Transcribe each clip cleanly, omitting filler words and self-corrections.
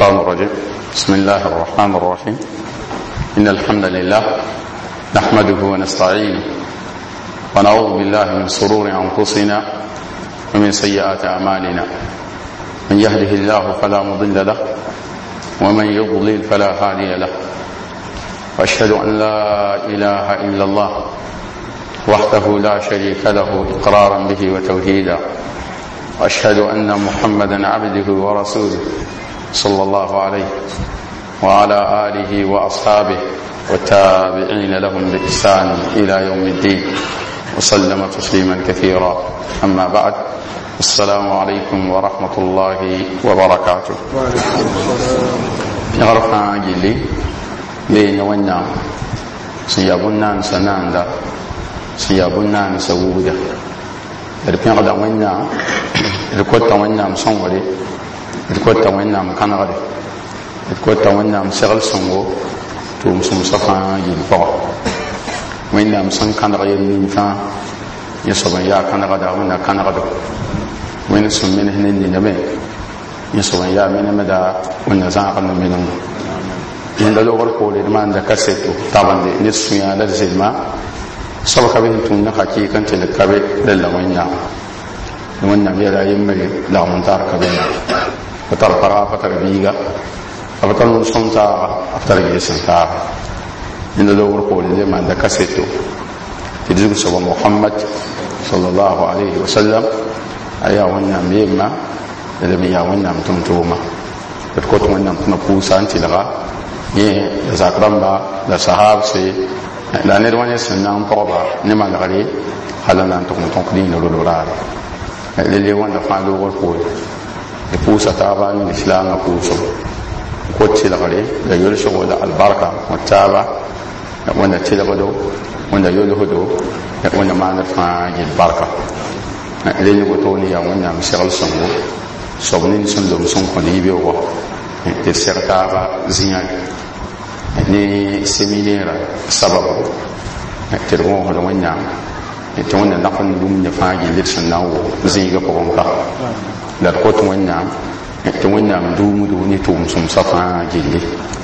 الشيطان الرجيم. بسم الله الرحمن الرحيم. إن الحمد لله نحمده ونستعينه ونعوذ بالله من شرور أنفسنا ومن سيئات أعمالنا. من يهده الله فلا مضل له ومن يضلل فلا هادي له. وأشهد أن لا إله إلا الله وحده لا شريك له إقرارا به وتوحيدا. وأشهد أن محمدا عبده ورسوله صلى الله عليه وعلى آله وأصحابه والتابعين لهم بإحسان إلى يوم الدين وسلم تسليما كثيرا. أما بعد، السلام عليكم ورحمة الله وبركاته. يغرفنا جلي بين ونعم سيابنا سناندا سيابنا سوودا ربنا قد ونعم ركوت ونعم صنوري ركوت ونعم كنغري ركوت ونعم سغل صنغو توم سمصفا ينفع ونعم سن كنغري ينفع يصبا يا كنغدا ونا كنغدا وين سمين هنين نبي يصبا يا من مدى ونا زاقن منهم يند لوغر كولي ما عندك كاسيتو طبعا نسيا للزلمه سبق به تون حقيقة تلكبه للوانيا وانيا بيلا يمري لا منتار كبينا وتر فرا فتر بيغا فتر نصنتا افتر جيسنتا من دور قول ما عندك كاسيتو تدرك سبا محمد صلى الله عليه وسلم ايا وانيا ميما لم يا وانيا متمتوما بتكوت وانيا متنقوسا انت لغا يه زاكرمبا لا صحاب سي la ne wani sunan pogba ne malgari halana to ton kudin lo lora le wanda fa lo ko e pusa taba ni islam ko so ko tilagare da yoro so da albarka mutaba wanda tilagado wanda yoro hodo wanda ma na fa ji barka le ni ko to ni ya wanda misal songo sobnin sun do sun ko ni biyo ko te sertaba zinyal ni seminaire sababu termo hono wanya to wonna nakon dum ne faaji litsan nawo zinga ko gonka da ko to wanya dum ni tum sum safa jilli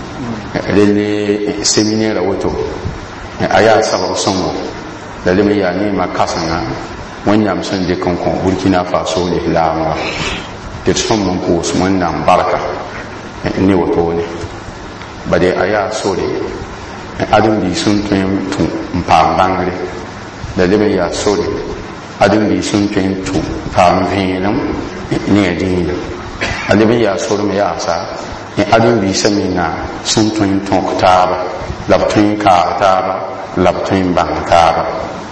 lele seminaire woto aya sababu songo da lemi ya ni makasanga wanya msan de konkon Burkina Faso le lama te somon ko sumanda baraka ni woto ne bade aya sore adum bi sun tun pam bangre da lebe ya sore adum bi sun tun pam vinam ni adina adum ya sore me ya sa adum bi samina sun tun taba labtun ka taba labtun bang taba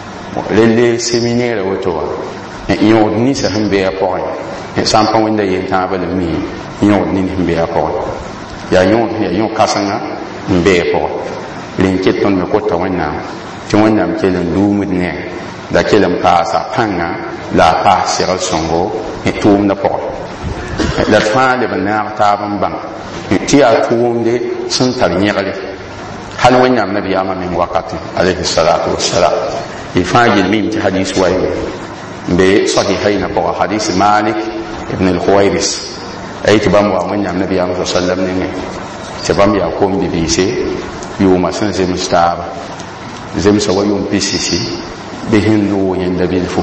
lele seminaire woto yo ni sa hambe ya point sampa wanda yin taba le mi yo ni hambe ya point ya yon kasanga mbe po lin keton me ko tawana ti wonnam kelen dumud ne da kelen pasa panga la pa siral songo e tum na po la fa le bana ta ban ti a tumde sun tar nyegale hal wonnam nabi ama min wakati alayhi salatu wassalam ifajil min ti hadith wa be sahihaina po hadith Malik ibn al-Khuwairis ay tibam wa wani annabi ya muhammad sallallahu alaihi wasallam ne tibam ya ko mi bi se yo ma san se mustaba zem sa wayo pisisi be hindu yin da bil fu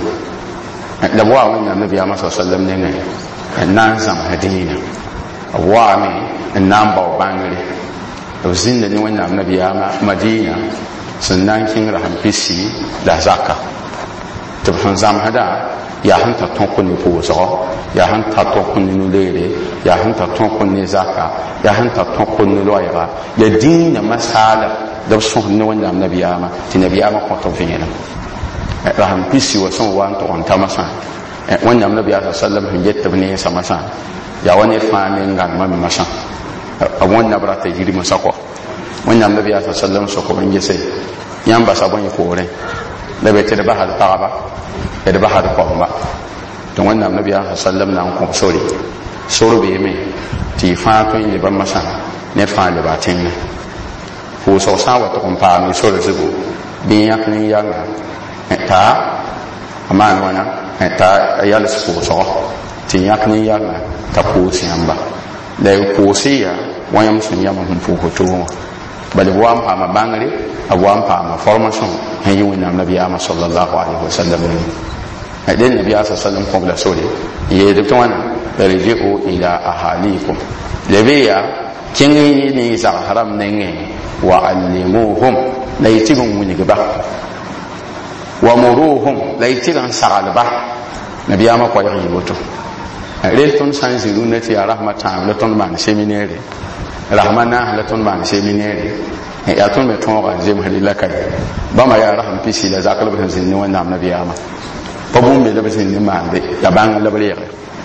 da wa wani annabi ya muhammad sallallahu alaihi wasallam ne nan zam hadina wa mi nan ba bangare to zinda ni wani annabi ya madina sannan kin raham pisi da zakka to fan zam hada ya hanta ton ko ni poso ya hanta ton ko ni lere ya hanta ton ko ni zaka ya hanta ton ko ni loyra ya dinna masala da sun ni wanda annabiyama ti nabiyama ko to fingena raham pisi wa son wa to on tamasa wanda annabiyama sallallahu alaihi wasallam jetta bani samasa ya wani fami ngan ma masa abun na brata jiri masako wanda annabiyama sallallahu alaihi wasallam so ko ngese yamba sabon ko re da bai ta da bahar taba da bahar kwamba don wannan annabi sallallahu alaihi wasallam ko sori be me ti fa to yi ban masa ne fa le batin ne ko so sa wa to pa mi sori zugo bin yakni yanga ta amana wana ta ayal su so ti yakni yanga ta ko siyamba la koosiya wayam sun yam hum fu ko to bal wa pa ma bangare awa pa ma formation hen yi wonam nabiyama sallallahu alaihi wasallam den nabiyama sallallahu alaihi wasallam ko la sole ye de to wana barji'u ila ahalikum lebiya kingi ni sa haram nenge wa allimuhum laytibun wuniga wa muruhum laytiban sa'alba nabiyama ko yi woto rel ton sanzi lunati ya rahmatan la ton man seminaire rahmana la ton man seminaire ya ton me ton ga jem halila kai ba ma ya raham pisi la zakal ba zin ni wannan nabiyama pa bum me la ba zin ni man be ya bang la bale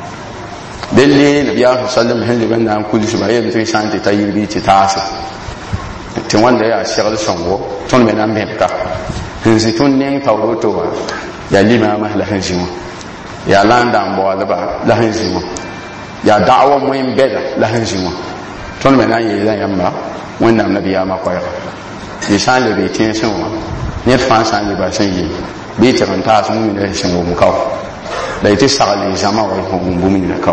delle nabiyama sallallahu alaihi wasallam nan kulli su ba ya bi santi tayyib ti tasa tin wanda ya shigal songo ton me nan be ka hinzi ton ne tawroto wa ya limama la hanjimu ya landa mbo alba la hanjimu ya da'wa moyin beda la hanjimu ton me nan yi zan yamba wannan nabiyama ko ya yi san le be tin sin wa ne fa san le ba san yi bi ta kan ta su mu ne sin wo mu kaw da ite sale jama wa ko mu mu ne kaw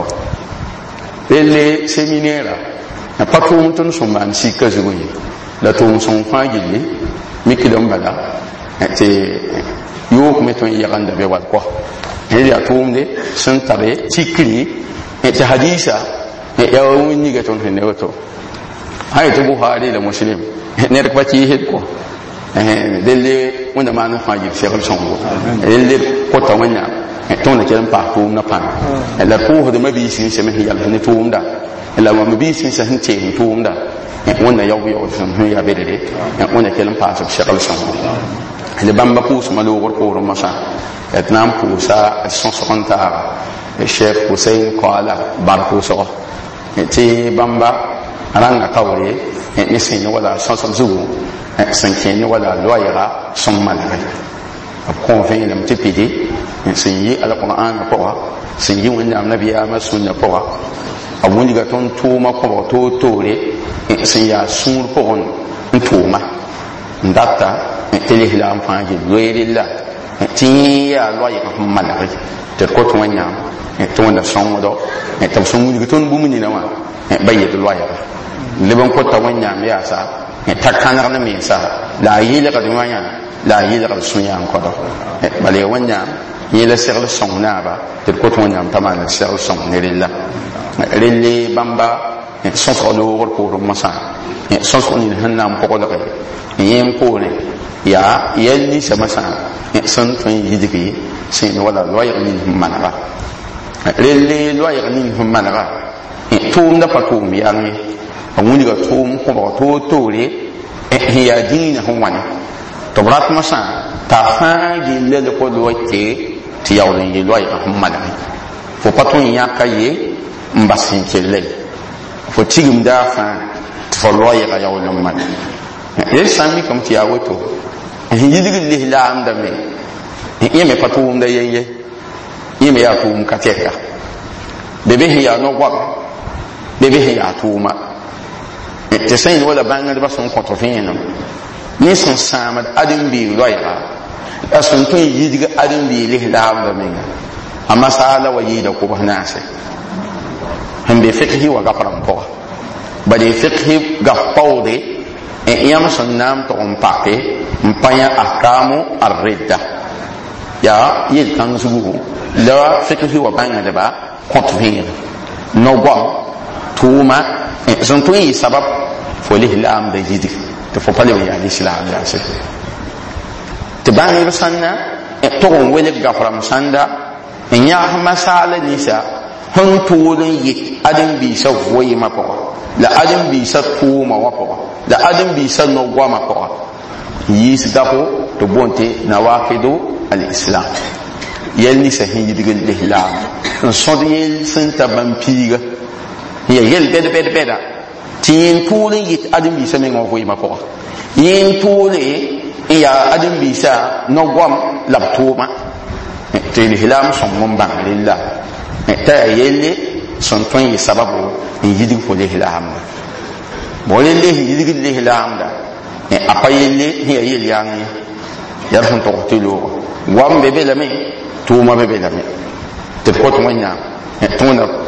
belle seminaire na patum ton so man si ka zugo yi la ton son fa gilli mikilom bala te yo ko meton yaganda be wal ko he ya tumde sun tabe tikri te hadisa ya woni ga ton ne wato hay to buhari da muslim ne da kwaci he ko delle wanda ma na faji shekul songo delle ko ta wanya ton da kiran pa tum na pan la ko da mabi sin se mehi yal ne tum da la ma mabi sin se hin te tum da wanda yawo sun ya bedede wanda kiran pa shekul songo le bamba pousse malheureux pour masa etnam poussa 160 le chef Hussein Koala barko ti bamba ranga kawre ni sin wala 160 5 wala loyara son malade convainc le tipidi sin yi alquran ko sin yi wanda annabiya ma sunna ko abundi ga ton tuma ko to tore sin ya sur ko on tuma ndata tele hilam faji loyilla ti ya loye ko malari te ko to wanya to wanda songo to songo ni ton bu muni na wa baye to loye le bon ko to wanya me ya sa takana na me sa la yile ka wanya la yile ka sunya ko do bale wanya yile sel songo na ba te ko to wanya tamana sel songo ne lilla rele bamba so so do ko masa so so ni hanam ko do yen ko ne ya yelli samasa san tun yidigi sin wala loyr min manara rele loyr min manara tum da patum yangi amuni ga tum ko to tore ya dina hwani to brat masa ta fa gille le ko loyte ti yawlen yi loyr manara fo patun ya kaye mbasin kelle fo tigim da fa fo loyr ya yawlen man el sami kam ti yawoto yidigi lihlam da me yeme patum da yeye yeme ya tum kateka bebe ya no gwa bebe ya tuma te sayin wala banga da basun ko to fino ni sun samad adin bi loya asun to yidigi adin bi lihlam da me amma sala wayi da ko bana sai hambe fiqhi wa gafran ko bade fiqhi ga pawde yam sunnam to umpake mpanya ahkamu ar-ridda ya yil kan zugu la fikhi wa banga da ba kotvin no gwa tuma son to yi sabab fo lihlam da jidi to fo pale ya islam ya se te banga sanna to on wele gafram sanda nya masala nisa hon tulun yi adin bi sa voyi mako la adin bi sa tuma wako la adin bi sa no gwa mako yis dako to bonte nawaqidu al-islam yelni sahihi digel ihlam so de senta bampiga ya yel beda tin pulin yit adin bi sa me ngo voyi mako yin pule ya adin bi sa no gwam labtuma te ihlam son mon bangalillah ta yelle son ton yi sababu yidig fo ihlam bo yelle yidig ihlam da apa yelle hiya yelle yangi yarfun to tilo wam bebe lame tuma bebe lame te ko to wanya tuna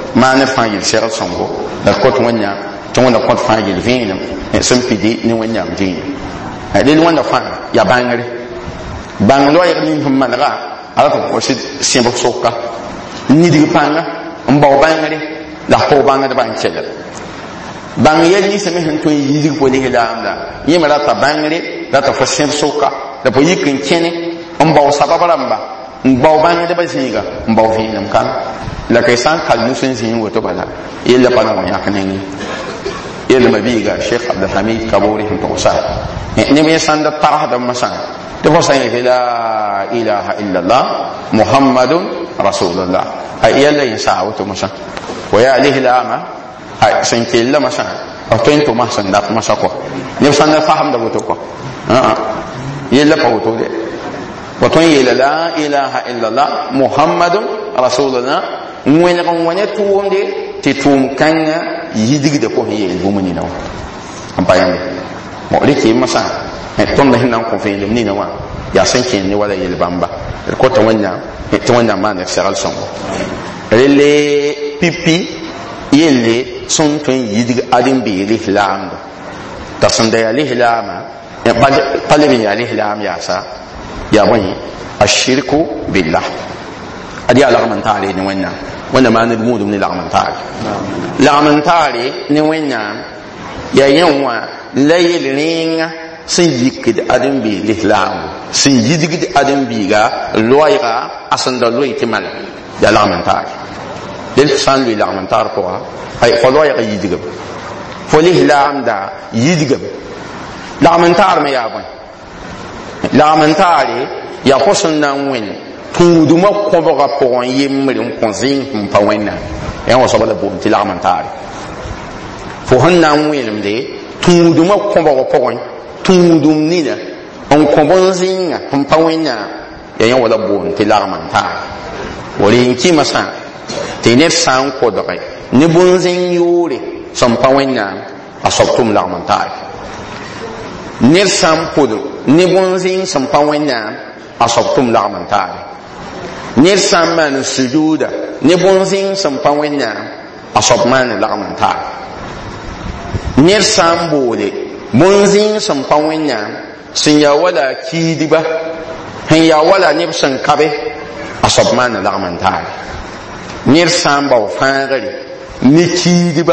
maan fãa yel segl sõngo la d kot wẽnnaam tɩ wẽnda kõt fãa yel vẽenem sẽn pidi ne wẽnnaam dĩinã rel wẽnda fãa yaa bãngre bãng loɛɛg nin sẽn manega a ra tɩ sɩd sẽbg soka nidg pãnga n bao bãngre la pʋg bãngdbã n kelg bãng yɛl ninsã me sẽn tõe n yɩsg fo lislaamda yẽme rata bãngre rata fo sẽb soka la fo yik n kẽne n bao sabab rãmba n bao bãngdbã zĩiga n bao vẽenem kãng la kay sã n kal nus n zĩig woto bala yella pa na wã yãk nengẽ yellma biiga Sheikh Abdulhamid Kabori sẽn togsa neb yẽ sãn da tagsdbã sã tɩ fo sã n yeetɩ la ilaha illallah muhammadun rasulullah yɛlla yẽ saa woto mosã wa yaa lislaama sẽn kell masã tõe n tʋma sẽn dat masã kɔ neb sãn da fasemda woto kɔ yella pa woto de wa tõe n yeela la ilaha illallah muhammadun rasulullah wẽneg n wa ne tʋʋmde tɩ tʋʋm kãngã yidgda kɔ sẽn yeel bũmb nina wã n pa yãmbe rɩk masã tõnd sẽn na n kõ vẽelem nina wã yaa sẽn kẽen ne wala yel bãmba d kota wẽnnaam tɩ wẽnnaam maan d segl sõngo rele pipi yelle sõn tõe n yidg ad n bee lislaamda t'a sẽn da yaa lislaamã pa leb n yaa lislaam yaasa yaa bõe ashirku billah ad yaa lagm n taare ne wẽnnaam wẽnna maan d gũudum ne lagm n taare lagm n taare ne wẽnnaam yaa yẽ wã la yel rẽnga sẽn yikd ad n bee lislaamgo sẽn yidgd ad n biiga loɛɛga a sẽn da loe tɩ mala yaa lagm n taare del sã n loe lagm n taar pʋga fo loɛɛga yidgame fo lislaamda yidgame lagm n taarme yaa bõe lagm n taare yaa fo sẽn na n wẽn tũudumã kõbga pʋgẽ yembr n kõ zĩig sẽn pa wẽnnaam yã wa soaba la boom tɩ lagm n taare fo sẽn na n wẽlemde tũudumã kõbg pʋgẽ tũudum nina n kõ bõn zĩnga sẽn pa wẽnnaam yaa yã wa la boom tɩ lagm n taare wa rẽn kɩmã sã tɩ ned sã n kodge ne bõn-zẽng yoore sẽn pa wẽnnaam a soab tʋm lagm n taare ned sã n pʋd ne bõn-zẽng sẽn pa wẽnnaam a soab tʋm lagm n taare ned sã n maan sujuuda ne bõn-zẽng sẽn pa wẽnnaam a soab maan lagm n taare ned sã n boole bõn-zẽng sẽn pa wẽnnaam sẽn yaa wala kiidba sẽn yaa wala neb sẽn kabe a soab maan lagm n taare ned sã n bao fãagre ne kiidba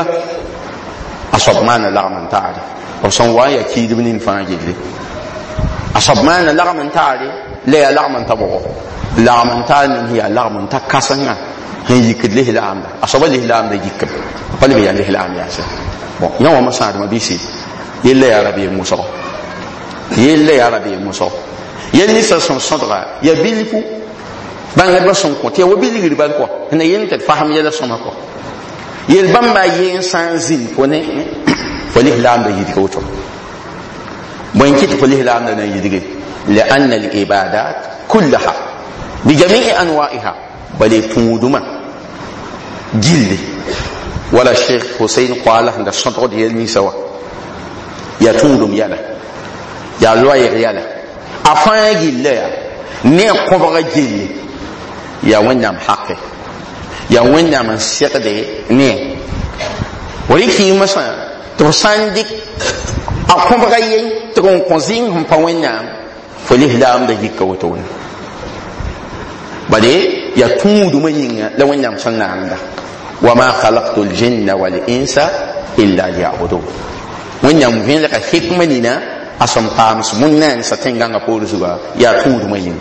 a soab maan lagm n taare b sẽn wa n yaa kiidb nin fãa gelle a soab maan lagm n taare la yaa lagm n ta bʋgo lagm n taar nin yaa lagm n ta kãsengã sẽn yikd lislaamda a soaba lislaamda yikame pa leb yaa lislaam yaasa yã wãmbã sãadmã bɩ yella yaa rabɩ mʋsg yella yaa rabɩ mʋsg yel ninsã sẽn sõdga yaa bilfu bãngdbã sẽn kõ tɩ ya wa bilgr bal kɔ na yen tɩ d fasem yɛla sõma kɔ yel bãmba a yen sã n zĩnd fo ne fo lislaamda yidga woto bõe n kɩ tɩ fo lislaamda na yidge لأن العبادات كلها بجميع أنواعها بل تودما جل ولا الشيخ حسين قال عند الصدق ديالني سوا يا تودم يلا يا لوير يلا أفان جل يا ني قبر جل يا وينام حقه يا وينام سيقدي ني ولكن مثلا ترساندك أقبر ين تكون قزين هم فوينام فالإسلام ده يكوتون بدي يتود من لو إنهم صنع عنده وما خلقت الجن والإنس إلا ليعبدون وإنهم فين لك حكمة لنا أصلا قامس منان ستنغان بولسوا يتود من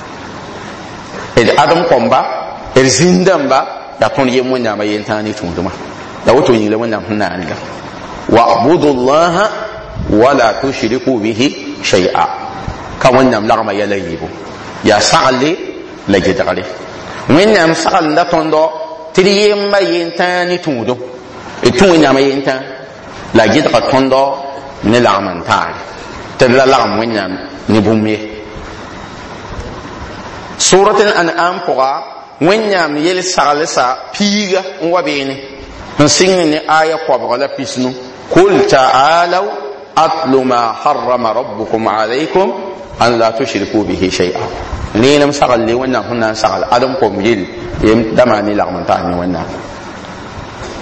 الأدم قنبا الزندنبا يتون يمونا ما ينتاني تودما يوتون يلونا هنا واعبدوا الله ولا تشركوا به شيئا ka wẽnnaam lagma yɛla yiibu yaa sagle la gɩdgre wẽnnaam sagl da tõndo tɩ d yemba yentã ne tũudum d tũ wẽnnaamã yentã la gɩdga tõndo ne lagm n taare tɩ d la lagm wẽnnaam ne bũmb ye surat al-an'am pʋga wẽnnaam yel saglsa piiga n wa beene n sɩng ne aya kɔbga la pisnu qul ta'alaw atlu ma harrama rabbukum alaykum an la tushriku bihi shay'a ne nam sagal le wannan hunna sagal adam ko mil yem dama ni la man ta ni wannan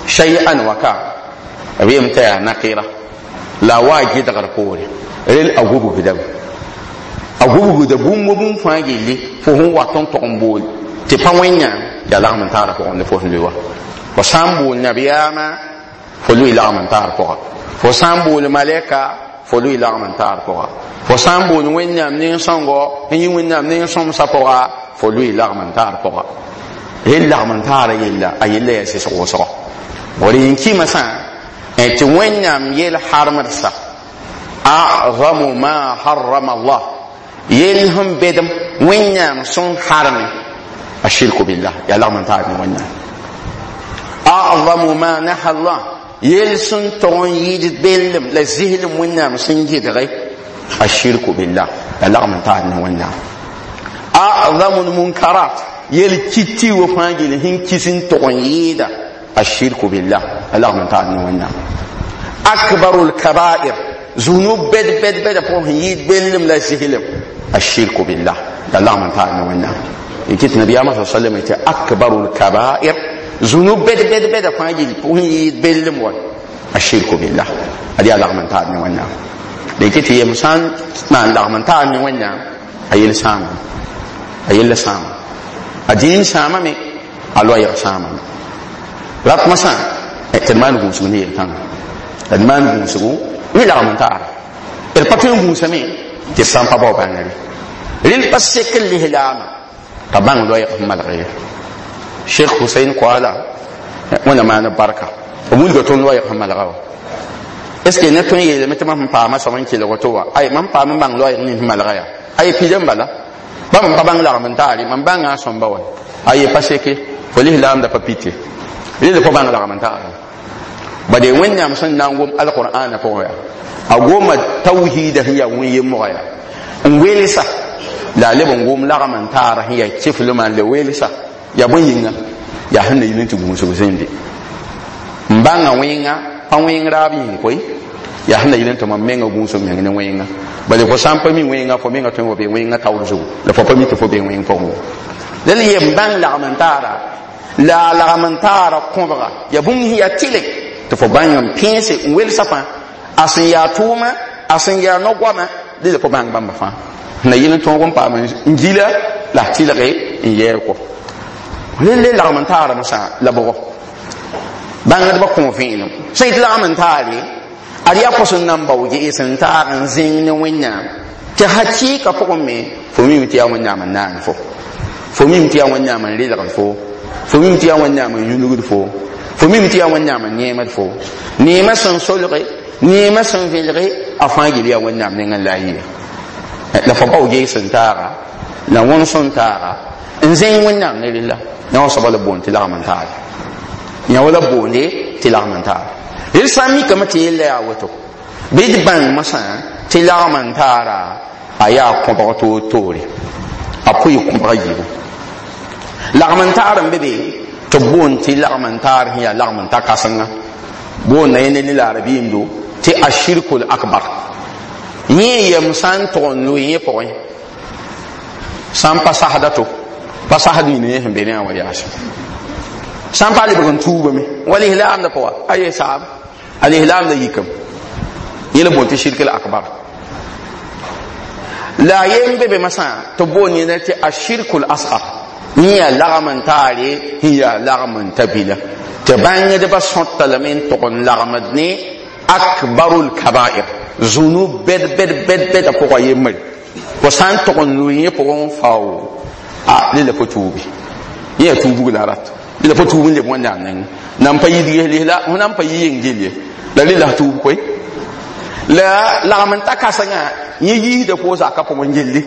shay'an waka abiyam ta ya nakira la waji da garpore rel agubu bidam agubu da bum fangili fo hon waton to ombol ti pawenya ya la man tara ko on fo lewa fo sambu nabiyama fo lui la man tara ko fo sambu le malaika fo lui la man tara ko fo sambu ni wenya ni songo ni wenya ni som sapora fo lui la man tara ko rel la man tara yilla ayilla ya se so so wori ki masa ti wenya yel harmarsa a'zamu ma harrama Allah يلهم بدم وين صن حرمي الشرك بالله يا الله من تعالى وين أعظم ما نهى الله يلسن تون يجد بلم لزهلم وين صن جدغي الشرك بالله يا الله من تعالى وين أعظم المنكرات يلكتي وفاجل هن كسن تون يدا الشرك بالله يا الله من تعالى وين أكبر الكبائر ذنوب بد فوق يد بلم لزهلم الشرك بالله الله من تعالى ونا يجت النبي محمد صلى الله عليه وسلم أكبر الكبائر ذنوب بد فاجل وهي بلم الشرك بالله هذه الله من تعالى ونا يجت يمسان ما الله من تعالى ونا أيل سام الدين سام مي الله يسام رات مسا تلمان بوسوني تان تلمان بوسو ولا من تعالى البطل بوسمي ti san pa ba bangare ril pasekal lihlama tabang loy malgaya Sheikh Hussein Kwala wana mana barka umul do ton loy malgawa est ce que ne ton yele metama pa ma so man kile goto wa ay man pa man bang loy ni malgaya ay pidam bala ba man pa bang la man tari man bang a son bawa ay paseke fo lihlam da papiti ril ko bang la man tari ba de wenya musan nangum alquran ko ya agoma tauhid hiya wiye moya welisa la lebon gom la man tara hiya chiflu man le welisa ya bonyinga ya hanne yin tugu so zende mbanga winga pawing rabi koi ya hanne yin to mamenga gum so menga winga bale ko sampa mi winga fo menga to be winga tawzu la fo pami to fo be winga fo le ye mbang la man tara konbara ya bum hiya tilek to fo bangam pinse welisa fa asin ya tuma asin ya no gwama de ko bang bamba fa na yin to gon pa man njila la tilare in yer ko le la man tara masa la bo bang de ba ko fin sai la man tari ariya ko sun nan bawo je san ta an zin ne wanya ta hakika ko me fo mi ti ya wanya man nan fo mi ti ya wanya man le la fo mi ti ya wanya man yunu fo mi ti ya wanya man ne ma fo ne ma san solre ni ma san velre afan gili ya wannam ne ngan lahi la fa bawo je santara la won santara nzen wannam ne lilla na wasa bala bon ti la man ta ya wala bonde ti la man ta il sami kama ti yella ya wato bid ban masa ti la man tara aya ko ba to tori apuy ko ba yi la man tara bebe to bon ti la man tar ya la man ta kasanga bon na yene lila arabi ndo ti ashirkul akbar ni yam san ton lu yi po san pa sahadato pa sahadi ni hembe ne wa yash san pa libon tuba mi wal ihlam da po ay sahab al ihlam da yikam yele bon ti shirkul akbar la yembe be masa to boni ne ti ashirkul asghar ni ya lagaman tare hiya lagaman tabila تبان يدبا صوت لمن تقول لغمدني أكبر الكبائر ذنوب بد أبوغا يمر وسان تقول نوية بوغن فاو للا فتوبي يا توبو لارات للا فتوبي اللي بوانا نن نمبا يديه للا ونمبا ينجليه لا للا توبو كوي لا لغمن تكاسنا يجي دفوزا كاكو نجلي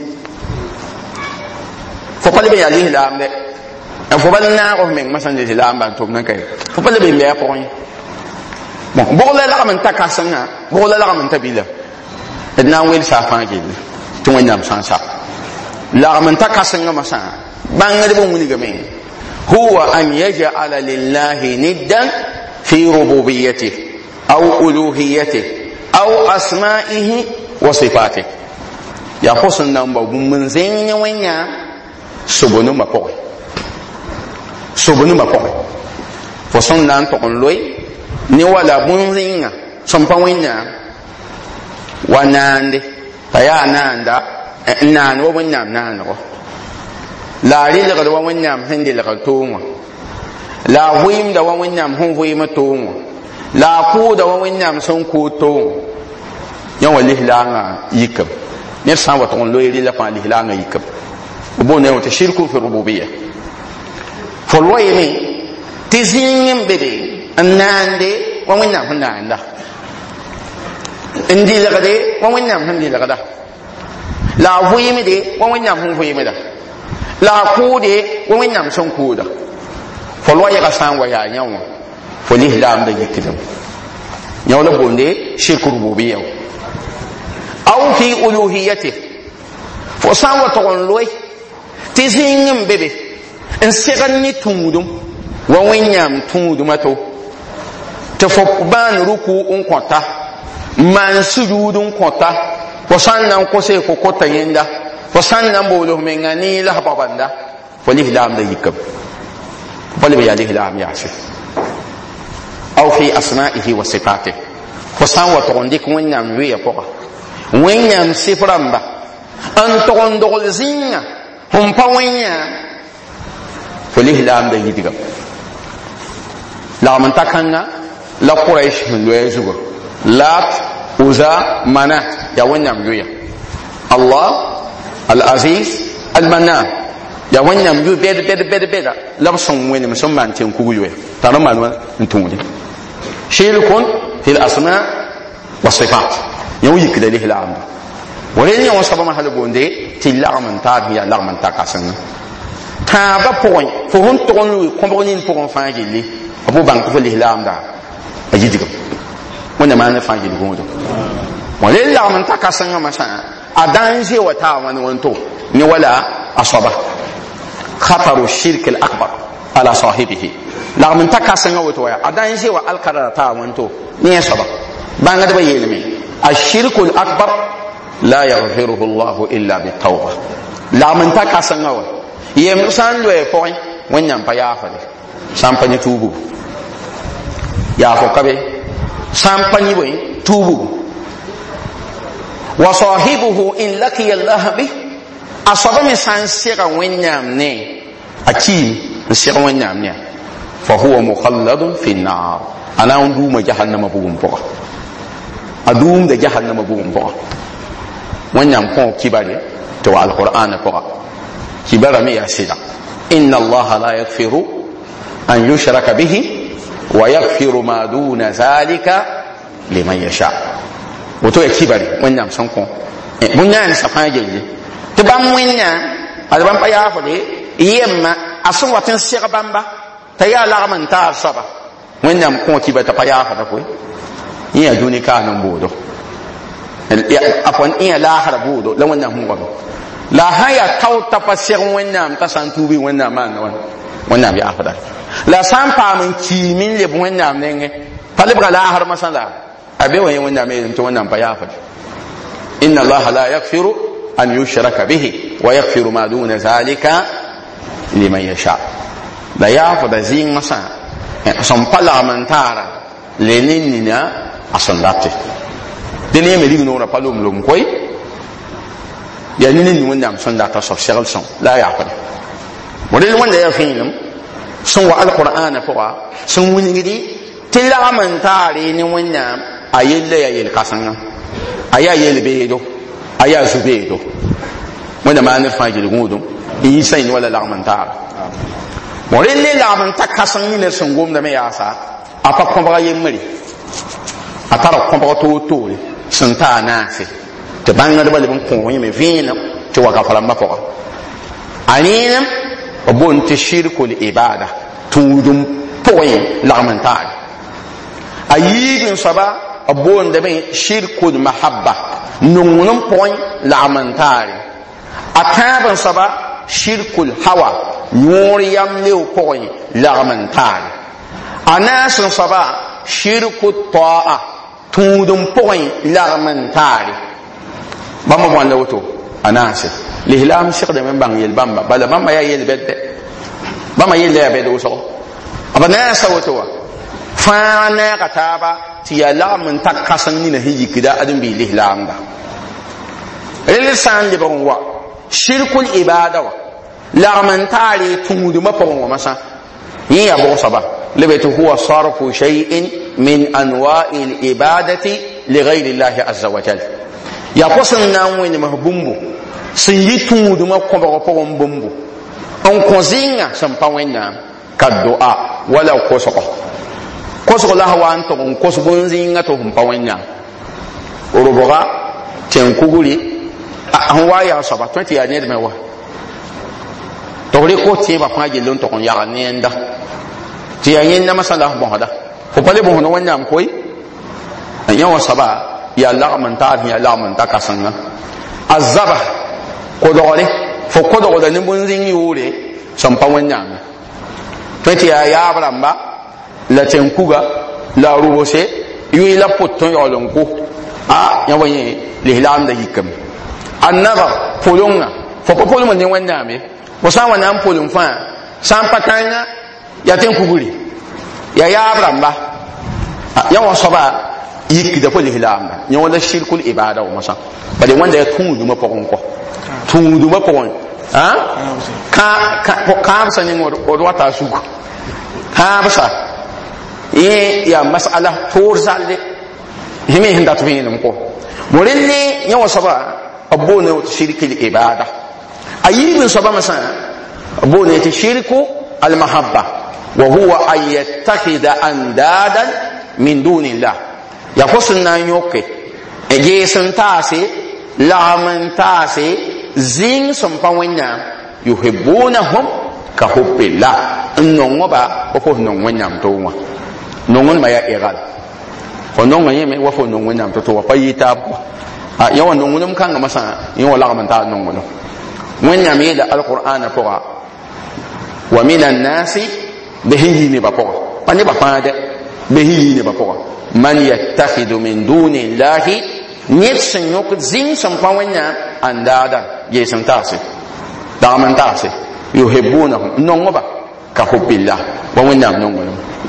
فقال بي عليه لامده fo bal na ko men masan de la amba to nan kay fo bal be me ko bon bo la man takasanga bo la man tabila edna wel sa fa ke to ngam san sa la man takasanga masa bang de bo muni game huwa an yaj'ala lillahi niddan fi rububiyyatihi aw uluhiyyatihi aw asma'ihi wa sifatihi ya khosun nan ba mun zenya wanya subunu mapoi sobonu ma ko fo son nan to kon loy ni wala bunzinga son pa wẽnnaam wa naande pa yaa naanda naan wa wẽnnaam naanego la rɩlgd wa wẽnnaam sẽn dɩlg toongã la vɩɩmda wa wẽnnaam sẽn vɩɩm toongã la kʋʋda wa wẽnnaam sẽn kʋʋd toongã yã wa lislaangã yikame ned sã n wa tʋg n loe rɩla fãa lislaangã yikame b boonda yẽ tɩ shirku fi rububiya fo loeeme tɩ zĩig n be be n naande wa wẽnnaam sẽn naanda n dɩlgde wa wẽnnaam sẽn dɩlgda la a vɩɩmde wa wẽnnaam sẽn vɩɩmda la a kʋʋde wa wẽnnaam sẽn kʋʋda fo loɛɛgã sã n wa yaa yã wã fo lislaamda yikdame yã la boonde shirk rububiya aw fi uluhiyatih fo sã n wa tog n loe tɩ zĩig n be be n segd ne tũudum wa wẽnnaam tũudumã to tɩ fo bãan ruku n kõta maan sujuud n kõta fo sã n na n kose fo kota yẽnda fo sã n na n boolf menga ne la babanda fo lislaamda yikame fo leb yaa lislaam yaase aw fi asma'ihi wa sifatih fo sã n wa tog n dɩk wẽnnaam yoeya pʋga wẽnnaam sɩf rãmba n tog n dogl zĩnga fõn pa wẽnnaam fo lislaamda yidgame lagm n ta kãnga la quraish sẽn loɛɛ zugã lat uza manat ya wẽnnaam yoeya allah al-aziz al-manan ya wẽnnaam yo bɛd-bɛda la b sõng wẽnem sẽn maan tɩ n kug yoɛya t'a rãmb maan n tũude shirkun fi l-asma wa sifat yõ yikda lislaamda wa rel yõ sabama hal boonde tɩ lagm n taab sẽn yaa lagm n ta kãsenga tãabã pʋgẽ fo sẽn tog n loe kõbg nin pʋgẽ fãa gilli b fo bãng tɩ fo lislaamda a yidgame wẽnna maan fãa gill gũudum wa rel lagm n ta kãsengã masã a dãn ze wa taa wãn wẽnto ne wala a soaba khataru shirk al-akbar ala sahibihi lagm n ta kãsengã woto wã a dãn ze wa alkarara taa wẽnto ne a soaba bãngdbã yeelme ashirku al-akbar la yaghfiruhu Allah illa bitawba lagm n ta kãsengã wa yem sã n loɛɛ pʋgẽ wẽnnaam pa yaafale sã n pa ne tuubugu yaafo ka be sã n pa ne bõe tuubugu wa sahibuhu in laqiya Allah bih a soaba me sã n sega wẽnnaam ne a kiim n seg wẽnnaam ne fa huwa mukhalladun fi nnar a na n duuma jahannama bugum pʋga a duumda jahannama bugum pʋga wẽnnaam kõ kibare tɩ wa alqur'ana pʋga kibara me yaa sɩda inna allaha la yaghfiru an yushraka bihi wa yaghfiru ma duna zalika liman yasha woto ya kibare wẽnnaam sẽn kõ bõn-yãan sã fãa gelle tɩ bãmb wẽnnaam ad bãmb pa yaafde yemma a sẽn wat n seg bãmba t'a yaa lagm n taar soaba wẽnnaam kõ kiba t'a pa yaafda koe yẽ yaa dũni kaan n boodo afwan yẽ yaa laasra boodo la wẽnnaam sẽn goame la sã n yaa tao t'a pa seg wẽnnaam t'a sã n tuubi wẽnnaam maanda wã wẽnnaam yaafda la sã n paam n kiim n leb wẽnnaam nengẽ pa lebga laasr masã la a be wa yẽ wẽnnaam yeelem tɩ wẽnnaam pa yaafde inna allaha la yaghfiru an yushraka bihi wa yaghfiru ma duna zalika liman yasha la yaafda zĩig masã sẽn pa lagm n taara le ne nina a sẽn rate dẽn yẽ me rig noorã pa lom koy yaa ne nin wẽnnaam sẽn data soab segl sõng la a yaafde rel wẽnda yaa fẽelem sẽn wa alqur'ana pʋga sẽn wilgdi tɩ lagm n taare ne wẽnnaam a yella yaa yel-kãsengã a yaa yel-beedo a yaa zu-beedo wẽnda maan ned fãa gil gũudum n yɩ sã wala lagm n taara rel ne lagm n ta kãseng ne ned sẽn gomdame yaasa a pa kõbga yembre a tara kõbg toor-toore sẽn taa naase tɩ bãngdbã leb n kõog yẽme vẽenem tɩ waka fa rãmbã pʋga a rẽenem b boond tɩ shirkul ibada tũudum pʋgẽ lagm n taare a yiig n soaba b boondame shirkul mahabba nungnem pʋgẽ lagm n taare a tãab n soaba shirkul hawa yõor yam leo pʋgẽ lagm n taare a naas n soaba shirkul ta'a tũudum pʋgẽ lagm n taare bãmba bõn la woto a naase lislaam segdame n bãng yel bãmba bala bãmba yaa yel bɛd bãmba yella yaa bɛd wʋsgo abana sawato wa fa na ka taba ti ya la mun takasan ni na hijikida adun bi lihlamda rel san de bon wa shirkul ibada wa la man tari tumudu mapon wa masa yin ya bo saba lebete huwa sarfu shay'in min anwa'il ibadati li ghayri Allah azza wa jalla ya kosan nan wani mahbumbu sun yi tumudu mapon bumbu on kozinga sampa wenna ka du'a wala koso la hawa anto on koso bonzinga to humpa wenna uruboga ten kuguri an waya saba 20 ya ne mewa to re ko ti ba fa gelon to kon ya ne nda ti ya yin na masala bon hada ko pale bon wenna am koy an yawa saba ya la man ta ya la man ta kasanga azaba ko dole fo ko do da ni bonzin yure sampa wenna 20 ya abramba la tenkuga la rubose yui la poton yolonko ya wani lihlam da hikam annaba polonga fo ko polon ne wanda me wasa wana polon fa san patanga ya tenkuguri ya abramba ya wasaba yiki da ko lihlam ya wala shirkul ibada wa masa bale wanda ya tundu ma pokon ko tundu ma pokon ka sanin o wata su ha basa ya mas'ala torzalde hime hinda to hinum ko morinni nyawa saba abone shirki ibada ayibin saba masa abone ta shirku al mahabba wa huwa ay yattakhidha andadan min dunillah ya kosunna nyoke eje santase laman tase zin sampawanya yuhibbunahum ka hubbillah nongo ba ko non wanyam to wa nongo ma ya egal ko nongo yeme wa fo non wanyam to wa payita ya wa nongo num kanga masa yin wala man ta nongo no wanyam yi da alqur'ana ko wa minan nasi bihi ni ba ko pani ba faade bihi ni ba ko man yattakhidu min duni llahi nitsin yok zin sampawanya andada ye santase da man tase yuhibbunahum nongo ba ka hubbillah wa wannam nongo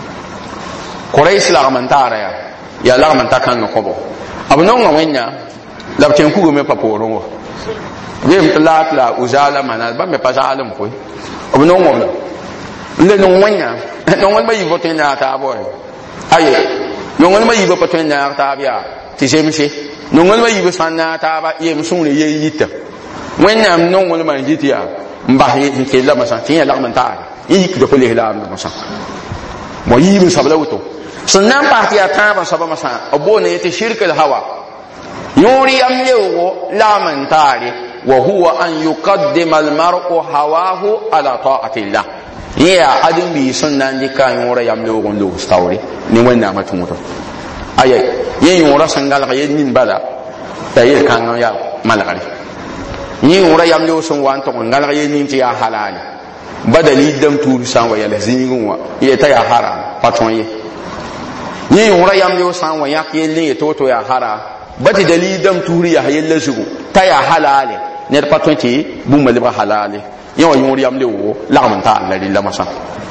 Quraysh la mantara ya la mantaka ngobo abnongo wenya la tenku me paporongo be mtlat la uzala manal ba me pasalam ko abnongo le non wenya non ba yibo tena ta boy aye non ba yibo patena ta bia ti jemse non ba yibo sanna ta ba yem sunle ye yita wenya non ma yitiya mba yi ke la masa tin ya la mantara yi ko ko le la masa mo yibo sabla wuto sannan parti ya taba saba masa abone te shirk al hawa yuri am lewo la mantari wa huwa an yuqaddima al mar'u hawahu ala ta'ati Allah ya adin bi sunnan dikan yura yam lewo gondo stawri ni wanna matumuto ayay yen yura sangal ga yen min bala tayir kan ya malakari ni yura yam lewo sun wan to ngal ga yen ti ya halali badali dam turu san wa ya lazingun wa ya ta ya haram paton ye ni yura yam yo san wa yak yelle to ya hara bati dalidam turi ya yelle zugo ta ya halale ne patonti bumma liba halale yo yuri yam lewo la man ta Allah lilla masa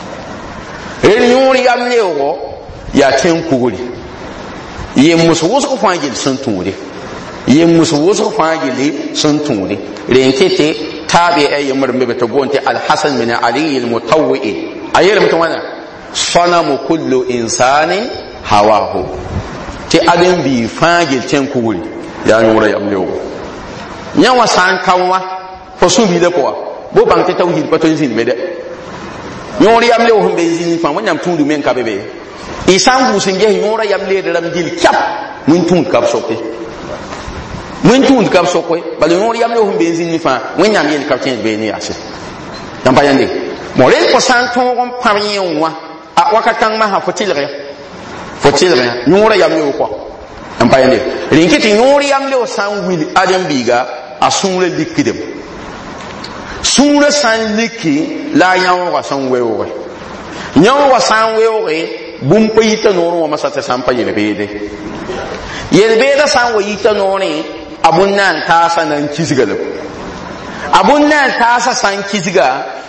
yuri yam lewo ya ten kuguri ye musu wusu fangil sun turi ye musu wusu fangil sun turi renkete tabi ay murmbe beto gonte al hasan min ali al mutawwi ayir mutwana sanamu kullu insani hawahu ti adam bi fangil ten kuguri ya yura yam lewo nyawa san kanwa fo subi de ko bo bang te tawhid paton zin be de yura yam lewo humbe zin fa wonyam tundu men ka bebe isan bu singe yura yam le de ram dil kap mun tund kap sokke mun tund kap sokke bal yura yam lewo humbe zin fa wonyam yel kap ten be ni ase dan bayande mo le ko san ton gon pamiyen wa a wakatang ma ha fotilre nyura yam le ko am payende rinkiti nyura yam le san wil adam biga asunle likidem sunle san liki la yawo wa san wewo nyawo wa san wewo bum payita noro wa masata san payele bede yelbeda san wa yita nori abun nan ta sanan kisgalo abun nan ta sa san kisga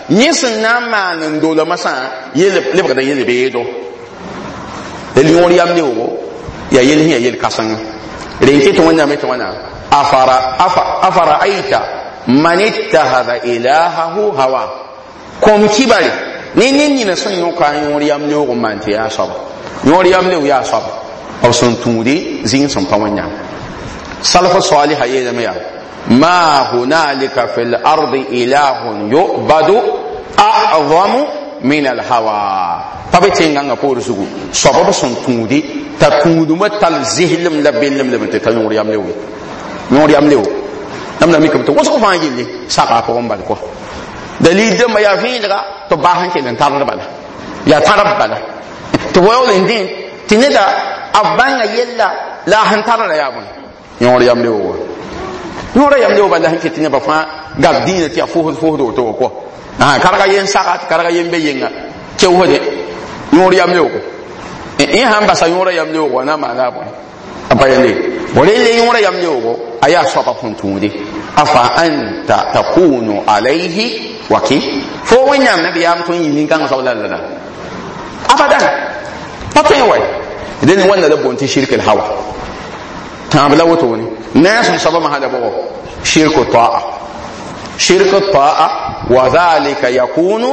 yisin na man ndola masa yele lebga da yele beedo de lion yam lewo ya yele ya yele kasan renke to wanda mai to wana afara aita man ittakhadha ilahahu hawa kom kibari ni na son yo kan yo yam lewo man te ya sab yo yam lewo ya sab aw son tuudi zin son pawanya salafu salih hayya ya ما هنالك في الأرض إله يعبد أعظم من الهوى تبتين عن أقول سجود سبب سنتودي تكود ما تلزهلم لبلم لبنت تنور يملو نور يملو نمنا ميكم توسق ما يجي ساقا قوم بالكو دليل ما يفين لغا تباهن كذا تارب بلا يا تارب بلا تقول إندين تندا أبان يلا لا هنتار لا يابون نور يملو nora yam leo bala hanke tinya ba fa gab dina ti afu do to ko karaga yen sakat karaga yen be yenga ke wode nora yam leo ko han ba sa nora yam leo ko na ma na ba abayele bole le nora yam leo ko aya so ba funtude afa anta takunu alaihi waki fo wanyam nabi yam tun yin kan so la la abadan pape wai idan wannan da bonti shirkul hawa تابلا وتوني ناس سبب هذا بو شرك الطاعة وذلك يكون